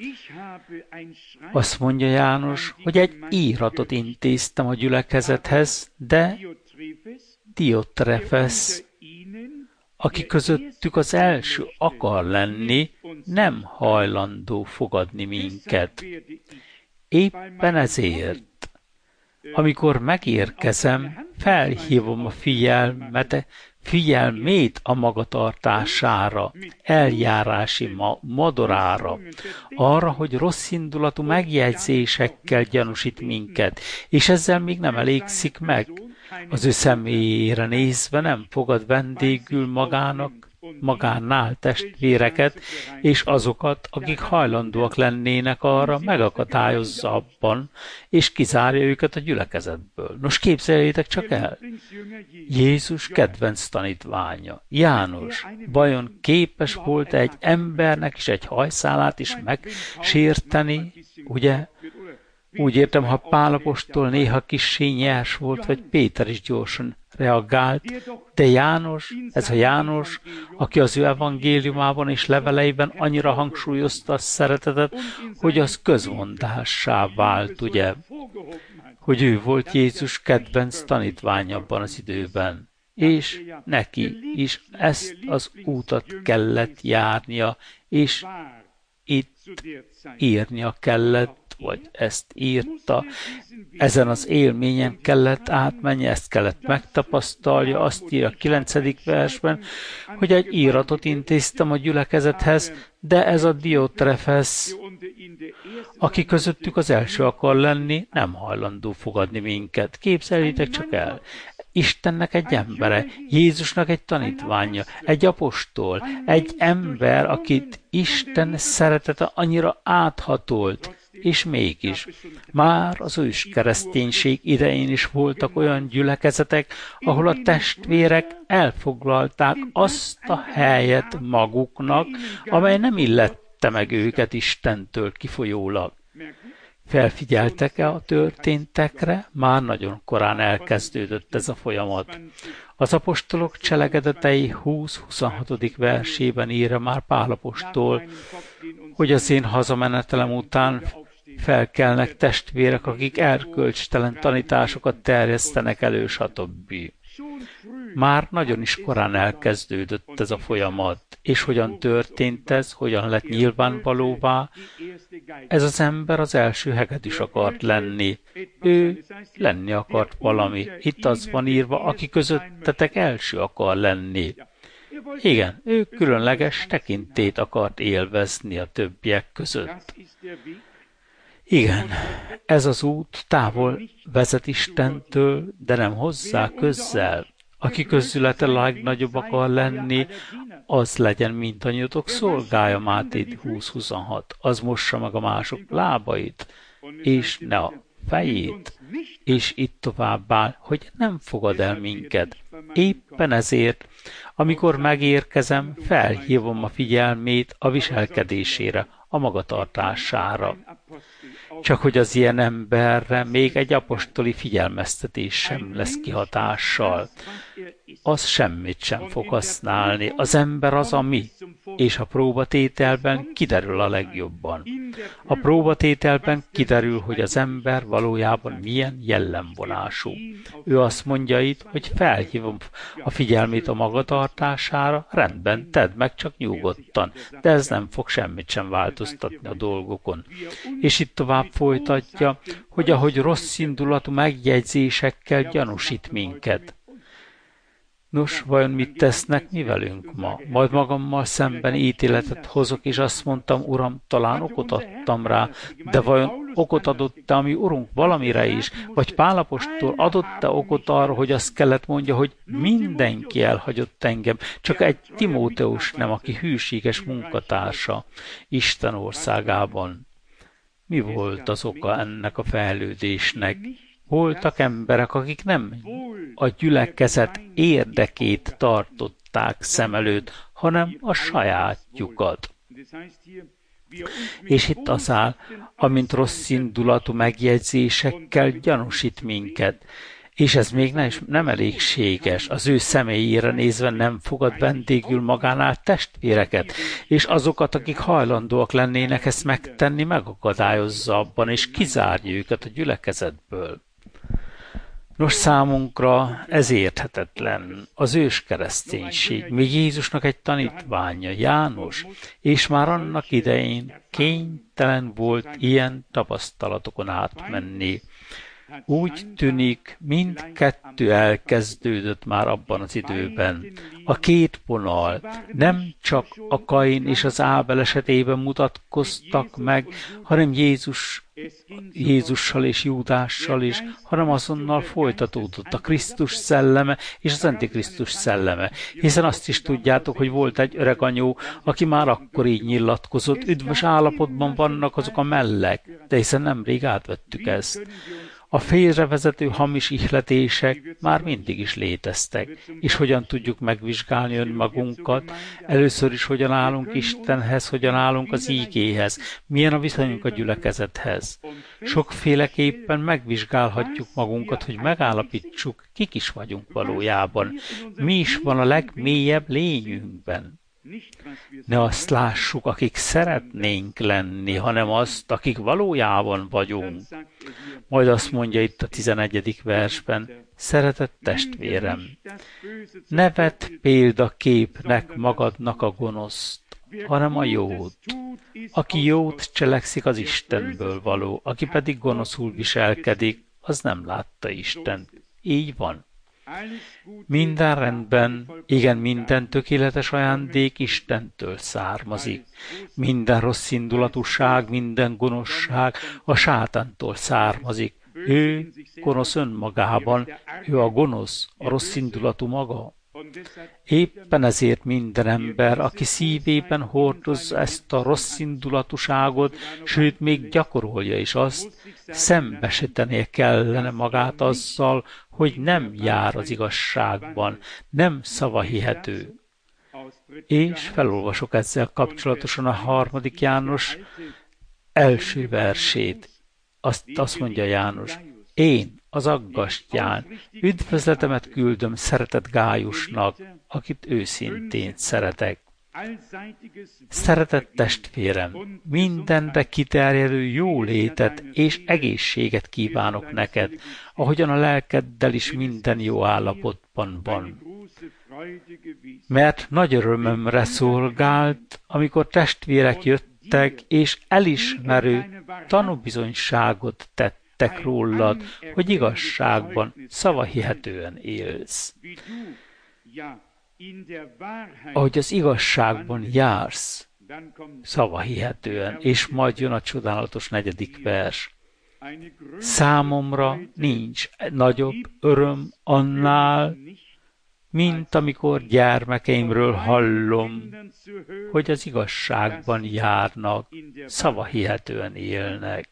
Azt mondja János, hogy egy íratot intéztem a gyülekezethez, de Diotrefesz, aki közöttük az első akar lenni, nem hajlandó fogadni minket. Éppen ezért, amikor megérkezem, felhívom a figyelmét a magatartására, eljárási modorára, arra, hogy rosszindulatú megjegyzésekkel gyanúsít minket, és ezzel még nem elégszik meg. Az ő személyére nézve nem fogad vendégül magánál testvéreket, és azokat, akik hajlandóak lennének arra, megakadályozza abban, és kizárja őket a gyülekezetből. Nos, képzeljétek csak el! Jézus kedvenc tanítványa, János, vajon képes volt egy embernek is egy hajszálát is megsérteni, ugye? Úgy értem, ha Pál apostol néha kissé nyers volt, vagy Péter is gyorsan reagált, de János, ez a János, aki az ő evangéliumában és leveleiben annyira hangsúlyozta a szeretetet, hogy az közmondássá vált, ugye? Hogy ő volt Jézus kedvenc tanítványa abban az időben. És neki is ezt az útat kellett járnia, és itt írnia kellett, vagy ezt írta, ezen az élményen kellett átmenni, ezt kellett megtapasztalja, azt ír a 9. versben, hogy egy íratot intéztem a gyülekezethez, de ez a Diotrefesz, aki közöttük az első akar lenni, nem hajlandó fogadni minket. Képzeljétek csak el! Istennek egy embere, Jézusnak egy tanítványa, egy apostol, egy ember, akit Isten szeretete annyira áthatolt, és mégis már az ős kereszténység idején is voltak olyan gyülekezetek, ahol a testvérek elfoglalták azt a helyet maguknak, amely nem illette meg őket Istentől kifolyólag. Felfigyeltek-e a történtekre? Már nagyon korán elkezdődött ez a folyamat. Az apostolok cselekedetei 20-26. versében írja már Pál apostol, hogy az én hazamenetelem után felkelnek testvérek, akik erkölcstelen tanításokat terjesztenek elő, stb. Már nagyon is korán elkezdődött ez a folyamat. És hogyan történt ez, hogyan lett nyilvánvalóvá? Ez az ember az első hegedűs akart lenni. Ő lenni akart valami. Itt az van írva, aki közöttetek első akar lenni. Igen, ő különleges tekintét akart élvezni a többiek között. Igen, ez az út távol vezet Istentől, de nem hozzá közzel. Aki közülete a legnagyobb akar lenni, az legyen mindannyiatok szolgája, Máté 20-26. Az mossa meg a mások lábait, és ne a fejét, és itt továbbá, hogy nem fogad el minket. Éppen ezért, amikor megérkezem, felhívom a figyelmét a viselkedésére, a magatartására. Csak hogy az ilyen emberre még egy apostoli figyelmeztetés sem lesz kihatással. Az semmit sem fog használni. Az ember az, ami, és a próbatételben kiderül a legjobban. A próbatételben kiderül, hogy az ember valójában milyen jellemvonású. Ő azt mondja itt, hogy felhívom a figyelmét a magatartására, rendben, tedd meg csak nyugodtan, de ez nem fog semmit sem változtatni a dolgokon. És itt tovább folytatja, hogy ahogy rossz indulatú megjegyzésekkel gyanúsít minket. Nos, vajon mit tesznek mi velünk ma? Majd magammal szemben ítéletet hozok, és azt mondtam, Uram, talán okot adtam rá, de vajon okot adott-e a mi Urunk valamire is? Vagy Pál apostol adott-e okot arra, hogy azt kellett mondja, hogy mindenki elhagyott engem, csak egy Timóteus nem, aki hűséges munkatársa Isten országában? Mi volt az oka ennek a fejlődésnek? Voltak emberek, akik nem a gyülekezet érdekét tartották szem előtt, hanem a sajátjukat. És itt az áll, amint rossz indulatú megjegyzésekkel gyanúsít minket. És ez még nem elégséges. Az ő személyére nézve nem fogad vendégül magánál testvéreket, és azokat, akik hajlandóak lennének ezt megtenni, megakadályozza abban, és kizárja őket a gyülekezetből. Nos, számunkra ez érthetetlen. Az ős kereszténység, még Jézusnak egy tanítványa, János, és már annak idején kénytelen volt ilyen tapasztalatokon átmenni. Úgy tűnik, mindkettő elkezdődött már abban az időben. A két vonal nem csak a Kain és az Ábel esetében mutatkoztak meg, hanem Jézussal és Júdással is, hanem azonnal folytatódott a Krisztus szelleme és az Antikrisztus szelleme. Hiszen azt is tudjátok, hogy volt egy öreg anyó, aki már akkor így nyilatkozott, üdvös állapotban vannak azok a mellek, de hiszen nemrég átvettük ezt. A félrevezető hamis ihletések már mindig is léteztek, és hogyan tudjuk megvizsgálni önmagunkat, először is hogyan állunk Istenhez, hogyan állunk az ígéhez, milyen a viszonyunk a gyülekezethez. Sokféleképpen megvizsgálhatjuk magunkat, hogy megállapítsuk, kik is vagyunk valójában, mi is van a legmélyebb lényünkben. Ne azt lássuk, akik szeretnénk lenni, hanem azt, akik valójában vagyunk. Majd azt mondja itt a 11. versben, szeretett testvérem, ne vedd példaképnek magadnak a gonoszt, hanem a jót. Aki jót cselekszik, az Istenből való, aki pedig gonoszul viselkedik, az nem látta Istent. Így van. Minden rendben, igen, minden tökéletes ajándék Istentől származik. Minden rossz indulatúság, minden gonoszság a sátántól származik. Ő gonosz önmagában, ő a gonosz, a rossz indulatú maga. Éppen ezért minden ember, aki szívében hordozza ezt a rossz indulatúságot, sőt még gyakorolja is azt, szembesítenie kellene magát azzal, hogy nem jár az igazságban, nem szavahihető. És felolvasok ezzel kapcsolatosan a 3. János első versét. Azt mondja János, én, az aggastyán, üdvözletemet küldöm szeretett Gájusnak, akit őszintén szeretek. Szeretett testvérem, mindenre kiterjedő jólétet és egészséget kívánok neked, ahogyan a lelkeddel is minden jó állapotban van. Mert nagy örömömre szolgált, amikor testvérek jöttek, és elismerő tanúbizonyságot tettek rólad, hogy igazságban, szavahihetően élsz. Ahogy az igazságban jársz, szavahihetően, és majd jön a csodálatos 4. vers. Számomra nincs nagyobb öröm annál, mint amikor gyermekeimről hallom, hogy az igazságban járnak, szavahihetően élnek.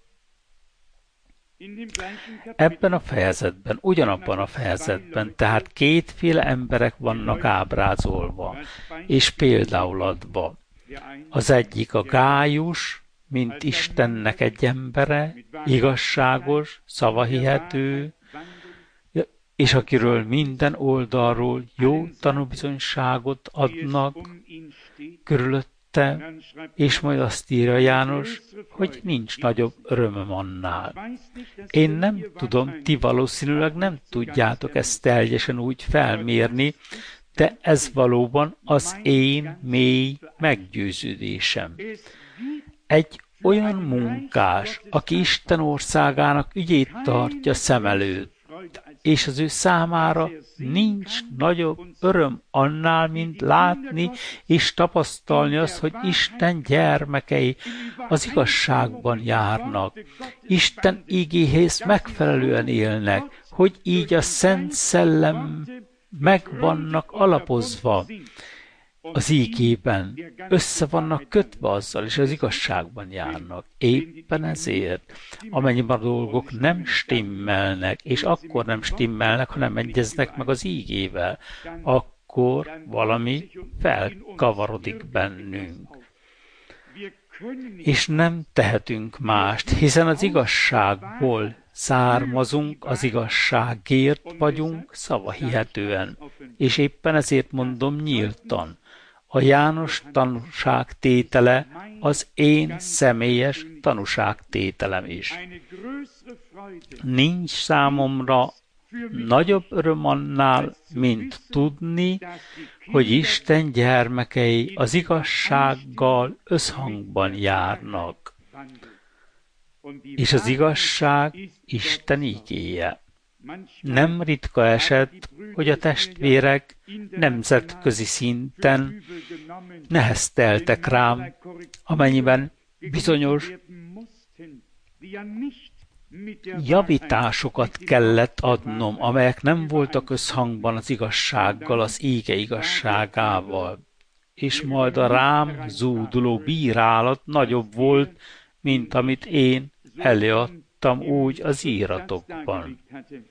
Ebben a fejezetben, ugyanabban a fejezetben, tehát kétféle emberek vannak ábrázolva, és például adva. Az egyik a Gájus, mint Istennek egy embere, igazságos, szavahihető, és akiről minden oldalról jó tanúbizonyságot adnak körülötte, és majd azt írja János, hogy nincs nagyobb örömöm annál. Én nem tudom, ti valószínűleg nem tudjátok ezt teljesen úgy felmérni, de ez valóban az én mély meggyőződésem. Egy olyan munkás, aki Isten országának ügyét tartja szem előtt, és az ő számára nincs nagyobb öröm annál, mint látni és tapasztalni azt, hogy Isten gyermekei az igazságban járnak, Isten igéhez megfelelően élnek, hogy így a Szent Szellem meg vannak alapozva az ígében, össze vannak kötve azzal, és az igazságban járnak. Éppen ezért, amennyiben a dolgok nem stimmelnek, és akkor nem stimmelnek, ha nem egyeznek meg az ígével, akkor valami felkavarodik bennünk. És nem tehetünk mást, hiszen az igazságból származunk, az igazságért vagyunk szavahihetően. És éppen ezért mondom nyíltan, a János tanúságtétele az én személyes tanúságtételem is. Nincs számomra nagyobb öröm annál, mint tudni, hogy Isten gyermekei az igazsággal összhangban járnak. És az igazság Isten igéje. Nem ritka eset, hogy a testvérek nemzetközi szinten nehezteltek rám, amennyiben bizonyos javításokat kellett adnom, amelyek nem voltak összhangban az igazsággal, az íge igazságával. És majd a rám zúduló bírálat nagyobb volt, mint amit én előadtam úgy az íratokban.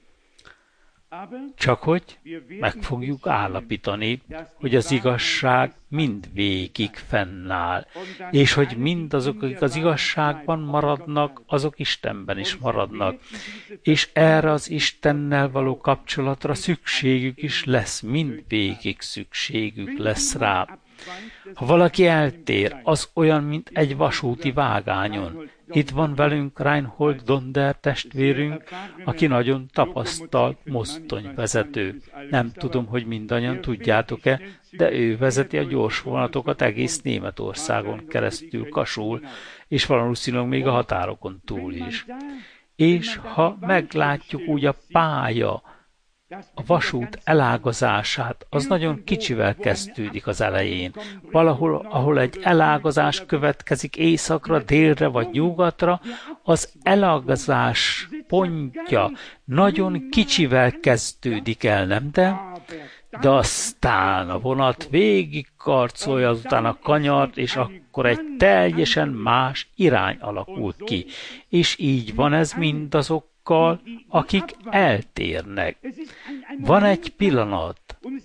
Csak hogy meg fogjuk állapítani, hogy az igazság mindvégig fennáll, és hogy mindazok, akik az igazságban maradnak, azok Istenben is maradnak, és erre az Istennel való kapcsolatra szükségük is lesz, mindvégig szükségük lesz rá. Ha valaki eltér, az olyan, mint egy vasúti vágányon. Itt van velünk Reinhold Donder testvérünk, aki nagyon tapasztalt mozdonyvezető. Nem tudom, hogy mindannyian tudjátok-e, de ő vezeti a gyors vonatokat egész Németországon keresztül Kasul, és valószínűleg még a határokon túl is. És ha meglátjuk úgy a pálya, a vasút elágazását, az nagyon kicsivel kezdődik az elején. Valahol, ahol egy elágazás következik északra, délre vagy nyugatra, az elágazás pontja nagyon kicsivel kezdődik el, nem de? De aztán a vonat végig karcolja azután a kanyart, és akkor egy teljesen más irány alakul ki. És így van ez mindazokkal, akik eltérnek. Van egy pillanat,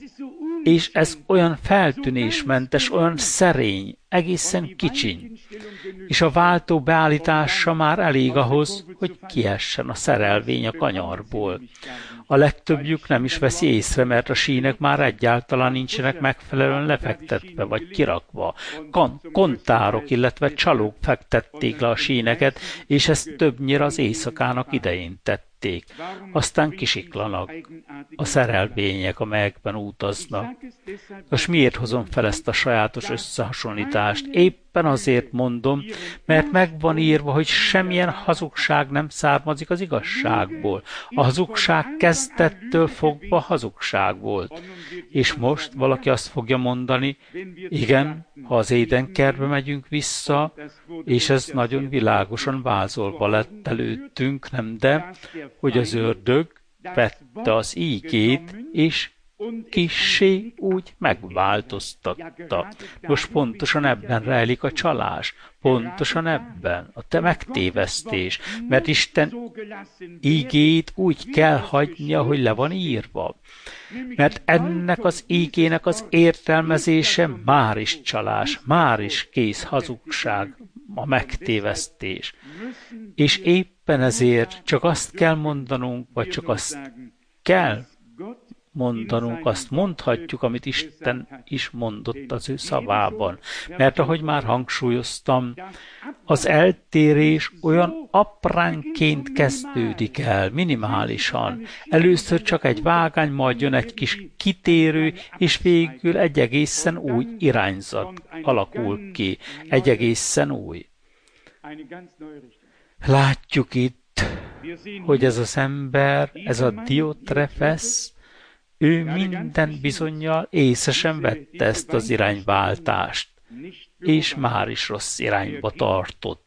és ez olyan feltűnésmentes, olyan szerény, egészen kicsiny, és a váltó beállítása már elég ahhoz, hogy kiessen a szerelvény a kanyarból. A legtöbbjük nem is veszi észre, mert a sínek már egyáltalán nincsenek megfelelően lefektetve vagy kirakva. Kontárok, illetve csalók fektették le a síneket, és ezt többnyire az éjszakának idején tették. Aztán kisiklanak a szerelvények, amelyekben utaznak. Most miért hozom fel ezt a sajátos összehasonlítást? Éppen azért mondom, mert meg van írva, hogy semmilyen hazugság nem származik az igazságból. A hazugság kezdettől fogva hazugság volt. És most valaki azt fogja mondani, igen, ha az édenkertbe megyünk vissza, és ez nagyon világosan vázolva lett előttünk, nem de, hogy az ördög vette az ígét, és kissé úgy megváltoztatta. Most pontosan ebben rejlik a csalás, pontosan ebben a te megtévesztés, mert Isten ígét úgy kell hagynia, hogy le van írva. Mert ennek az ígének az értelmezése már is csalás, már is kész hazugság, a megtévesztés. És éppen ezért csak azt kell mondanunk, vagy csak azt kell mondanunk, azt mondhatjuk, amit Isten is mondott az ő szavában. Mert ahogy már hangsúlyoztam, az eltérés olyan apránként kezdődik el, minimálisan. Először csak egy vágány, majd jön egy kis kitérő, és végül egy egészen új irányzat alakul ki. Egy egészen új. Látjuk itt, hogy ez az ember, ez a Diotrefesz, ő minden bizonnyal észre sem vette ezt az irányváltást, és már is rossz irányba tartott.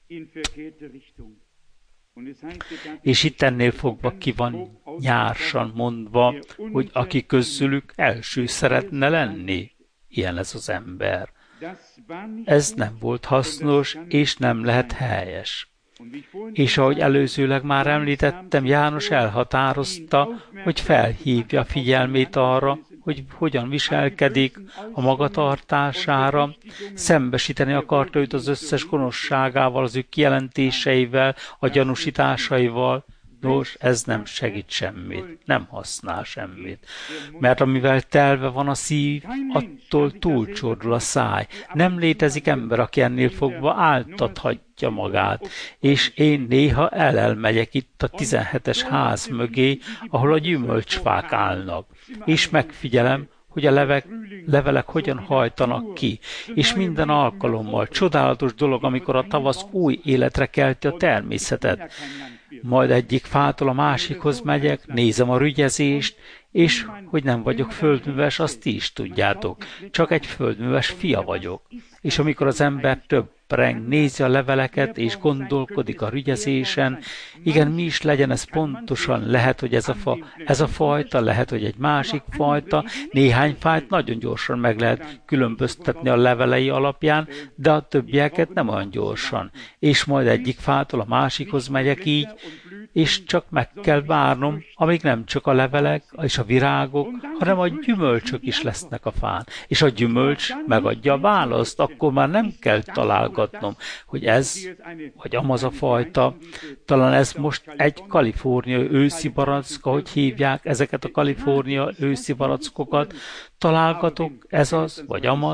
És itt ennél fogva ki van nyársan mondva, hogy aki közülük első szeretne lenni, ilyen ez az ember. Ez nem volt hasznos, és nem lehet helyes. És ahogy előzőleg már említettem, János elhatározta, hogy felhívja a figyelmét arra, hogy hogyan viselkedik a magatartására, szembesíteni akarta őt az összes gonoszságával, az ő kijelentéseivel, a gyanúsításaival. Nos, ez nem segít semmit, nem használ semmit. Mert amivel telve van a szív, attól túlcsordul a száj. Nem létezik ember, aki ennél fogva áltathatja magát. És én néha elmegyek itt a 17-es ház mögé, ahol a gyümölcsfák állnak, és megfigyelem, hogy a levelek hogyan hajtanak ki, és minden alkalommal csodálatos dolog, amikor a tavasz új életre kelti a természetet. Majd egyik fától a másikhoz megyek, nézem a rügyezést, és hogy nem vagyok földműves, azt ti is tudjátok. Csak egy földműves fia vagyok. És amikor az ember töpreng, nézi a leveleket, és gondolkodik a rügyezésen, igen, mi is legyen ez pontosan, lehet, hogy ez a fajta, lehet, hogy egy másik fajta, néhány fajt nagyon gyorsan meg lehet különböztetni a levelei alapján, de a többieket nem olyan gyorsan. És majd egyik fától a másikhoz megyek így, és csak meg kell várnom, amíg nem csak a levelek és a virágok, hanem a gyümölcsök is lesznek a fán. És a gyümölcs megadja a választ, akkor már nem kell találgatnom, hogy ez vagy amaz a fajta. Talán ez most egy kaliforniai őszi barack, ahogy hívják ezeket a kaliforniai őszi barackokat. Találgatok, ez az vagy amaz,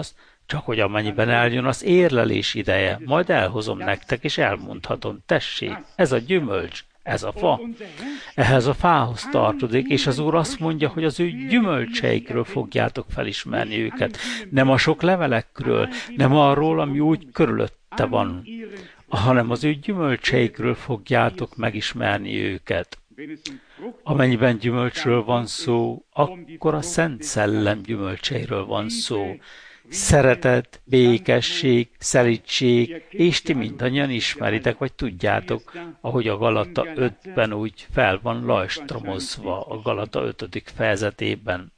Csak hogy amennyiben eljön az érlelés ideje, majd elhozom nektek, és elmondhatom, tessék, ez a gyümölcs, ez a fa, ehhez a fához tartozik, és az Úr azt mondja, hogy az ő gyümölcseikről fogjátok felismerni őket, nem a sok levelekről, nem arról, ami úgy körülötte van, hanem az ő gyümölcseikről fogjátok megismerni őket. Amennyiben gyümölcsről van szó, akkor a Szent Szellem gyümölcseiről van szó. Szeretet, békesség, szelídség, és ti mindannyian ismeritek, vagy tudjátok, ahogy a Galata 5-ben úgy fel van lajstromozva, a Galata 5. fejezetében.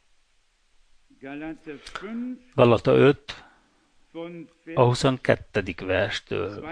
Galata 5, a 22. verstől.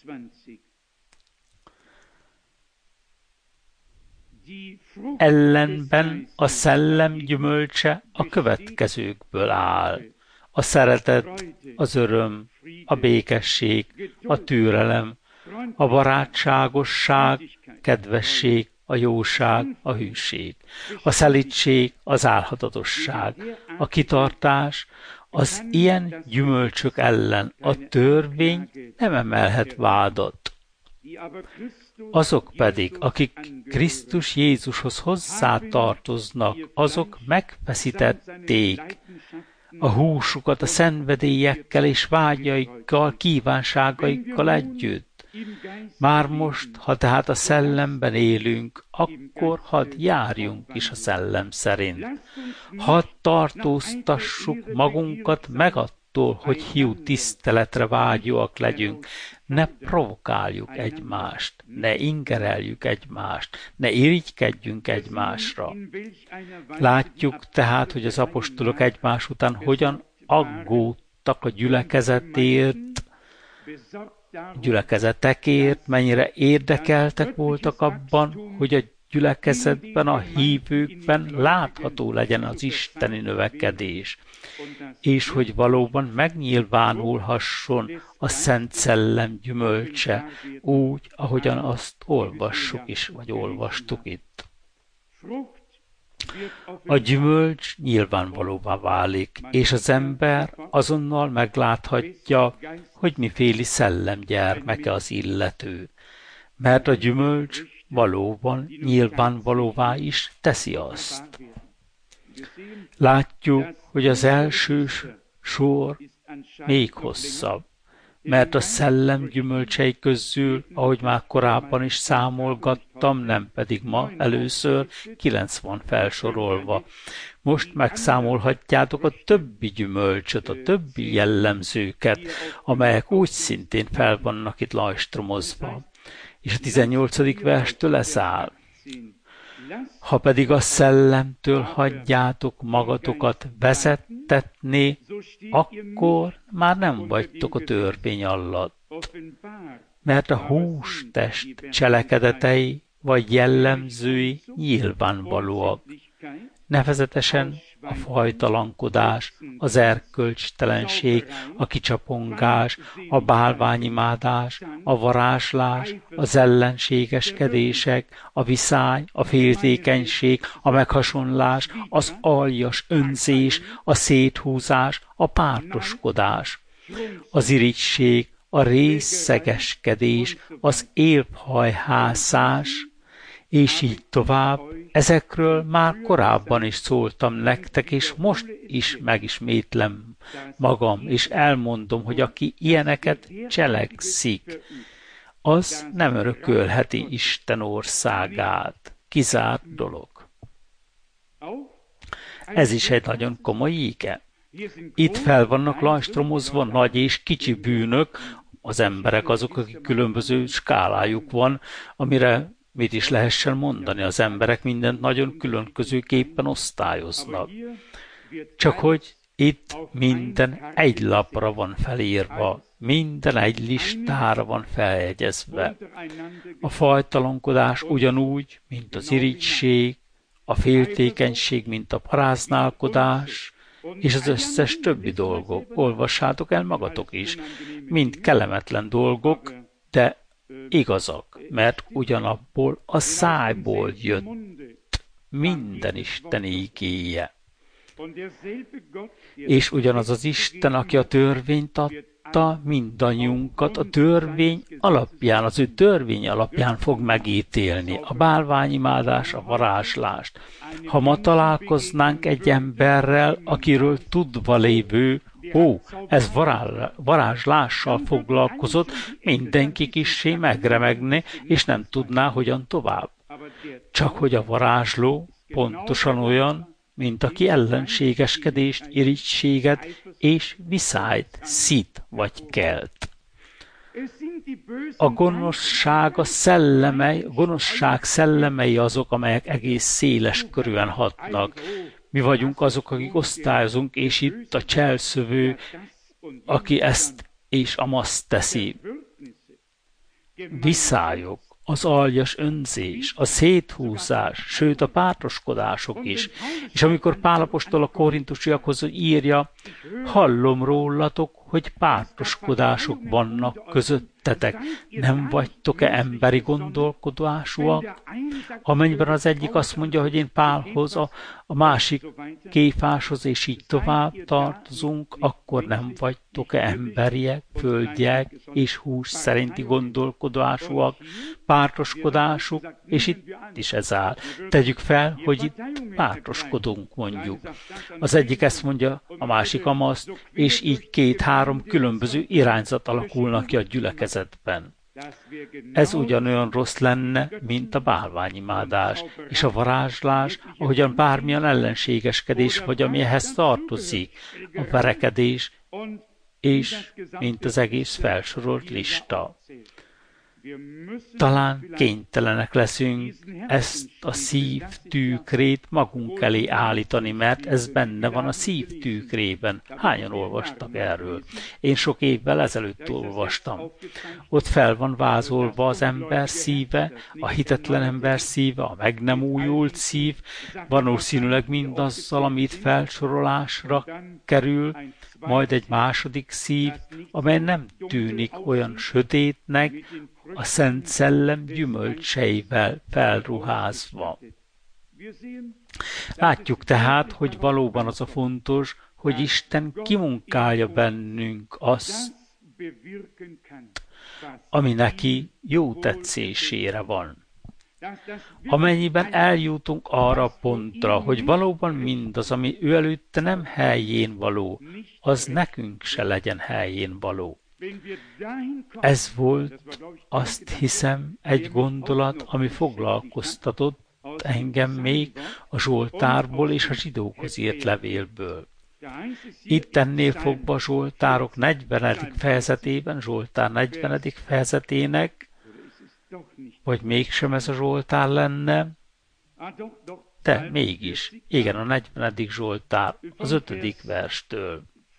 Ellenben a szellem gyümölcse a következőkből áll. A szeretet, az öröm, a békesség, a türelem, a barátságosság, kedvesség, a jóság, a hűség, a szelídség, az álhatatosság, a kitartás. Az ilyen gyümölcsök ellen a törvény nem emelhet vádat. Azok pedig, akik Krisztus Jézushoz hozzátartoznak, azok megfeszítették a húsukat a szenvedélyekkel és vágyaikkal, kívánságaikkal együtt. Már most, ha tehát a szellemben élünk, akkor hadd járjunk is a szellem szerint. Hadd tartóztassuk magunkat meg attól, hogy hiú tiszteletre vágyóak legyünk. Ne provokáljuk egymást, ne ingereljük egymást, ne irigykedjünk egymásra. Látjuk tehát, hogy az apostolok egymás után hogyan aggódtak a gyülekezetekért, mennyire érdekeltek voltak abban, hogy a gyülekezetben, a hívőkben látható legyen az isteni növekedés, és hogy valóban megnyilvánulhasson a Szent Szellem gyümölcse, úgy, ahogyan azt olvassuk is, vagy olvastuk itt. A gyümölcs nyilvánvalóvá válik, és az ember azonnal megláthatja, hogy miféle szellem gyermeke az illető, mert a gyümölcs valóban nyilvánvalóvá is teszi azt. Látjuk, hogy az első sor még hosszabb, mert a szellem gyümölcsei közül, ahogy már korábban is számolgattam, nem pedig ma először, 9 van felsorolva. Most megszámolhatjátok a többi gyümölcsöt, a többi jellemzőket, amelyek úgy szintén fel vannak itt lajstromozva. És a 18. verstől leszáll. Ha pedig a szellemtől hagyjátok magatokat vezettetni, akkor már nem vagytok a törvény alatt. Mert a hústest cselekedetei vagy jellemzői nyilvánvalóak. Nevezetesen a fajtalankodás, az erkölcstelenség, a kicsapongás, a bálványimádás, a varázslás, az ellenségeskedések, a viszály, a féltékenység, a meghasonlás, az aljas önzés, a széthúzás, a pártoskodás, az irigység, a részszegeskedés, az élphajhászás, és így tovább. Ezekről már korábban is szóltam nektek, és most is megismétlem magam, és elmondom, hogy aki ilyeneket cselekszik, az nem örökölheti Isten országát. Kizárt dolog. Ez is egy nagyon komoly íge. Itt fel vannak lajstromozva nagy és kicsi bűnök, az emberek azok, akik különböző skálájuk van, amire mit is lehessen mondani, az emberek mindent nagyon különbözőképpen osztályoznak. Csak hogy itt minden egy lapra van felírva, minden egy listára van feljegyezve. A fajtalankodás ugyanúgy, mint az irigység, a féltékenység, mint a paráználkodás, és az összes többi dolgok. Olvassátok el magatok is, mind kellemetlen dolgok, de igazak, mert ugyanabból a szájból jött minden Isten ígéje. És ugyanaz az Isten, aki a törvényt adta, mindannyiunkat a törvény alapján, az ő törvény alapján fog megítélni. A bálványimádás, a varázslást. Ha ma találkoznánk egy emberrel, akiről tudva lévő, ez varázslással foglalkozott, mindenki kissé megremegné, és nem tudná, hogyan tovább. Csak hogy a varázsló pontosan olyan, mint aki ellenségeskedést, irigységet és viszályt szít vagy kelt. A gonoszság szellemei azok, amelyek egész széles körűen hatnak. Mi vagyunk azok, akik osztályozunk, és itt a cselszövő, aki ezt és amazt teszi. Viszályok, az aljas önzés, a széthúzás, sőt a pártoskodások is. És amikor Pál apostol a korintusiakhoz írja, hallom rólatok, hogy pártoskodások vannak közöttetek. Nem vagytok-e emberi gondolkodásúak? Amennyiben az egyik azt mondja, hogy én Pálhoz, a másik Kéfáshoz, és így tovább tartozunk, akkor nem vagytok-e emberiek, földjek és hús szerinti gondolkodásúak, pártoskodásuk, és itt is ez áll. Tegyük fel, hogy itt pártoskodunk, mondjuk. Az egyik ezt mondja, a másik amazt, és így 2-3 különböző irányzat alakulnak ki a gyülekezetben. Ez ugyanolyan rossz lenne, mint a bálványimádás, és a varázslás, ahogyan bármilyen ellenségeskedés, vagy ami ehhez tartozik, a verekedés, és mint az egész felsorolt lista. Talán kénytelenek leszünk ezt a szívtűkrét magunk elé állítani, mert ez benne van a szívtűkrében. Hányan olvastak erről? Én sok évvel ezelőtt olvastam. Ott fel van vázolva az ember szíve, a hitetlen ember szíve, a meg nem újult szív, valószínűleg mindazzal, amit felsorolásra kerül, majd egy második szív, amely nem tűnik olyan sötétnek, a Szent Szellem gyümölcseivel felruházva. Látjuk tehát, hogy valóban az a fontos, hogy Isten kimunkálja bennünk azt, ami neki jó tetszésére van. Amennyiben eljutunk arra a pontra, hogy valóban mindaz, ami ő előtte nem helyén való, az nekünk se legyen helyén való. Ez volt, azt hiszem, egy gondolat, ami foglalkoztatott engem még a Zsoltárból és a zsidókhoz írt levélből. Itt ennél fogva a Zsoltárok 40. fejezetében, Zsoltár 40. fejezetének, vagy mégsem ez a Zsoltár lenne, de mégis, igen, a 40. Zsoltár, az 5. verstől.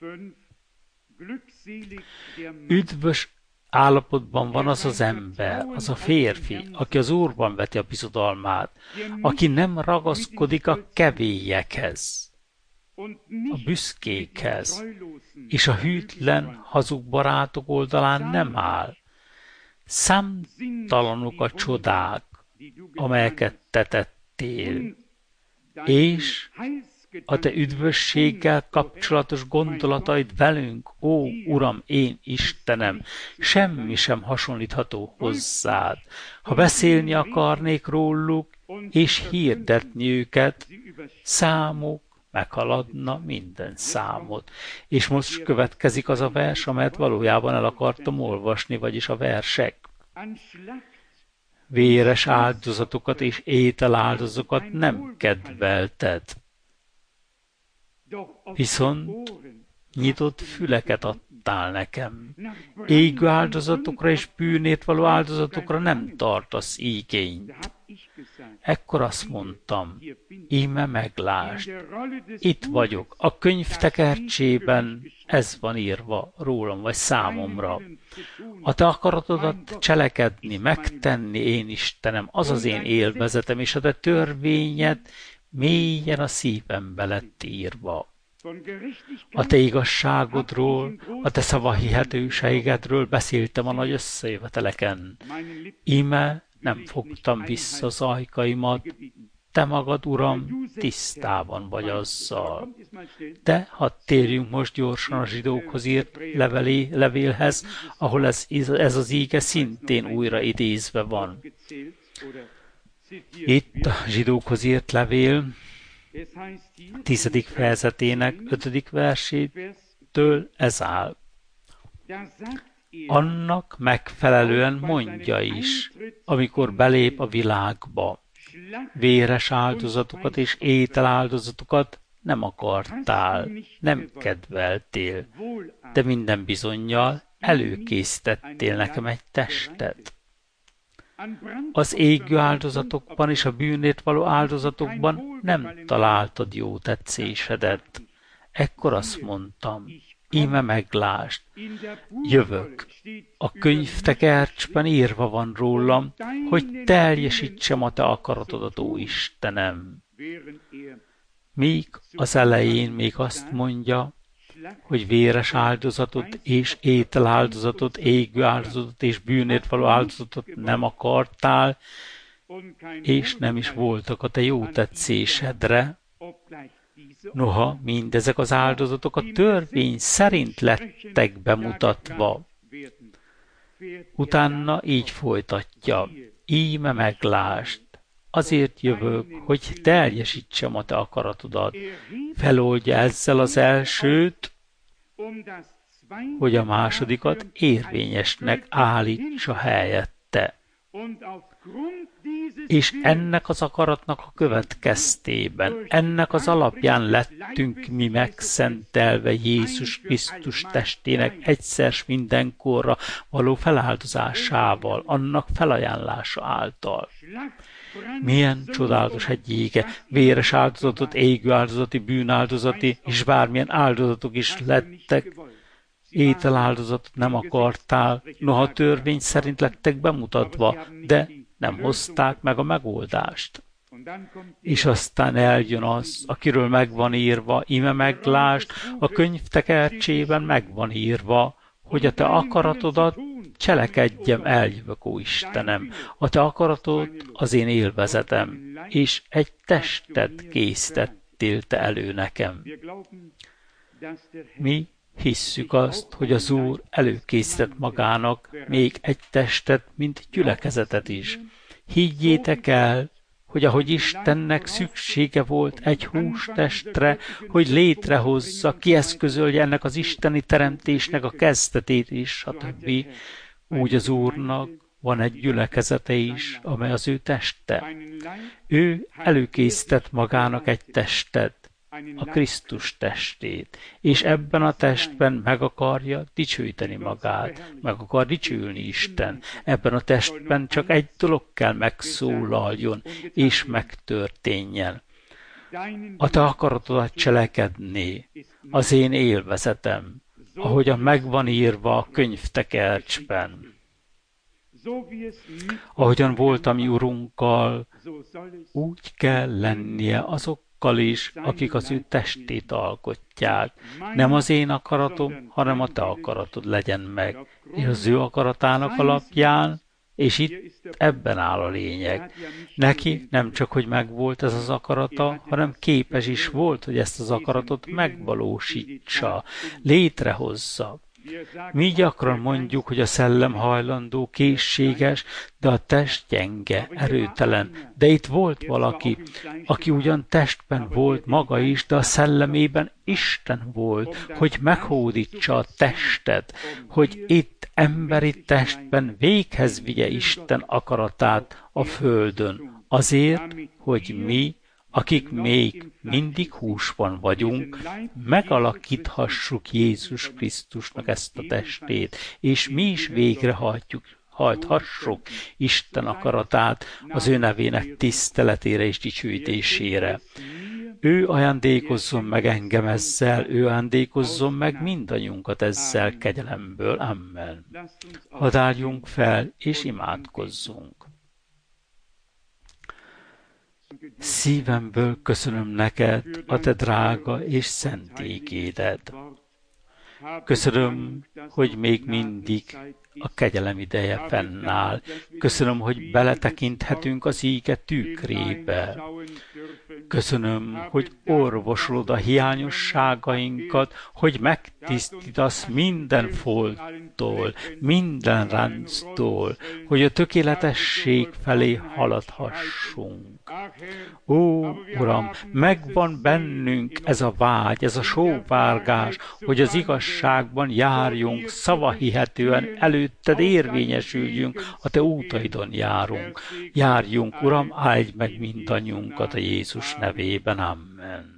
Üdvös állapotban van az az ember, az a férfi, aki az Úrban veti a bizodalmát, aki nem ragaszkodik a kevélyekhez, a büszkékhez, és a hűtlen, hazug barátok oldalán nem áll. Számtalanok a csodák, amelyeket te tettél, és a te üdvösséggel kapcsolatos gondolataid velünk, ó Uram, én Istenem, semmi sem hasonlítható hozzád. Ha beszélni akarnék róluk, és hirdetni őket, számuk meghaladna minden számot. És most következik az a vers, amelyet valójában el akartam olvasni, vagyis a versek. Véres áldozatokat és ételáldozatokat nem kedvelted. Viszont nyitott füleket adtál nekem. Égő áldozatokra és bűnért való áldozatokra nem tartasz igényt. Ekkor azt mondtam, íme meglásd, itt vagyok, a könyv tekercsében ez van írva rólam vagy számomra. A te akaratodat cselekedni, megtenni, én Istenem, az az én élvezetem, és a te törvényed mélyen a szívembe lett írva. A te igazságodról, a te szavahihetőségedről beszéltem a nagy összejöveteleken. Íme nem fogtam vissza az ajkaimat, te magad, Uram, tisztában vagy azzal. De hadd térjünk most gyorsan a zsidókhoz írt levélhez, ahol ez az íge szintén újra idézve van. Itt a zsidókhoz írt levél 10. fejezetének 5. versétől ez áll. Annak megfelelően mondja is, amikor belép a világba. Véres áldozatokat és ételáldozatokat nem akartál, nem kedveltél, de minden bizonnyal előkészítettél nekem egy testet. Az égő áldozatokban és a bűnért való áldozatokban nem találtad jó tetszésedet. Ekkor azt mondtam, íme meglásd, jövök. A könyvtekercsben írva van rólam, hogy teljesítsem a te akaratodat, ó Istenem. Míg az elején még azt mondja, hogy véres áldozatot és ételáldozatot, égő áldozatot és bűnért való áldozatot nem akartál, és nem is voltak a te jó tetszésedre. Noha mindezek az áldozatok a törvény szerint lettek bemutatva. Utána így folytatja, íme meglásd, azért jövök, hogy teljesítsem a te akaratodat. Feloldja ezzel az elsőt, hogy a másodikat érvényesnek állítsa helyette. És ennek az akaratnak a következtében, ennek az alapján lettünk mi megszentelve Jézus Krisztus testének egyszer s mindenkorra való feláldozásával, annak felajánlása által. Milyen csodálatos egy ége, véres áldozatot, égő áldozati, bűnáldozati, és bármilyen áldozatok is lettek, ételáldozatot nem akartál, noha törvény szerint lettek bemutatva, de nem hozták meg a megoldást. És aztán eljön az, akiről megvan írva, íme meglásd, a könyvtekercsében megvan írva, hogy a te akaratodat cselekedjem, eljövök, ó Istenem. A te akaratod az én élvezetem, és egy testet készítettél te elő nekem. Mi hisszük azt, hogy az Úr előkészített magának még egy testet, mint gyülekezetet is. Higgyétek el, hogy ahogy Istennek szüksége volt egy hústestre, hogy létrehozza, kieszközölje ennek az isteni teremtésnek a kezdetét is, stb. Úgy az Úrnak van egy gyülekezete is, amely az ő teste. Ő előkészített magának egy testet, a Krisztus testét, és ebben a testben meg akarja dicsőíteni magát, meg akar dicsőülni Isten. Ebben a testben csak egy dolog kell megszólaljon, és megtörténjen. A te akaratodat cselekedni, az én élvezetem, ahogyan megvan írva a könyvtekercsben. Ahogyan volt a mi Urunkkal, úgy kell lennie azokkal is, akik az ő testét alkotják. Nem az én akaratom, hanem a te akaratod legyen meg. És az ő akaratának alapján, és itt ebben áll a lényeg. Neki nem csak, hogy megvolt ez az akarata, hanem képes is volt, hogy ezt az akaratot megvalósítsa, létrehozza. Mi gyakran mondjuk, hogy a szellem hajlandó, készséges, de a test gyenge, erőtelen. De itt volt valaki, aki ugyan testben volt maga is, de a szellemében Isten volt, hogy meghódítsa a testet, hogy itt emberi testben véghez vigye Isten akaratát a földön. Azért, hogy mi, akik még mindig húsban vagyunk, megalakíthassuk Jézus Krisztusnak ezt a testét, és mi is végrehajthassuk Isten akaratát az ő nevének tiszteletére és dicsőítésére. Ő ajándékozzon meg engem ezzel, ő ajándékozzon meg mindannyiunkat ezzel kegyelemből. Amen. Hadd álljunk fel, és imádkozzunk. Szívemből köszönöm neked a te drága és szent ígédet. Köszönöm, hogy még mindig a kegyelem ideje fennáll. Köszönöm, hogy beletekinthetünk az íge tükrébe. Köszönöm, hogy orvosolod a hiányosságainkat, hogy megtisztítasz minden folttól, minden ránctól, hogy a tökéletesség felé haladhassunk. Ó, Uram, megvan bennünk ez a vágy, ez a sóvárgás, hogy az igazságban járjunk, szavahihetően előtted érvényesüljünk, a te útaidon járunk. Járjunk, Uram, áldj meg mindannyiunkat a Jézus nevében. Amen.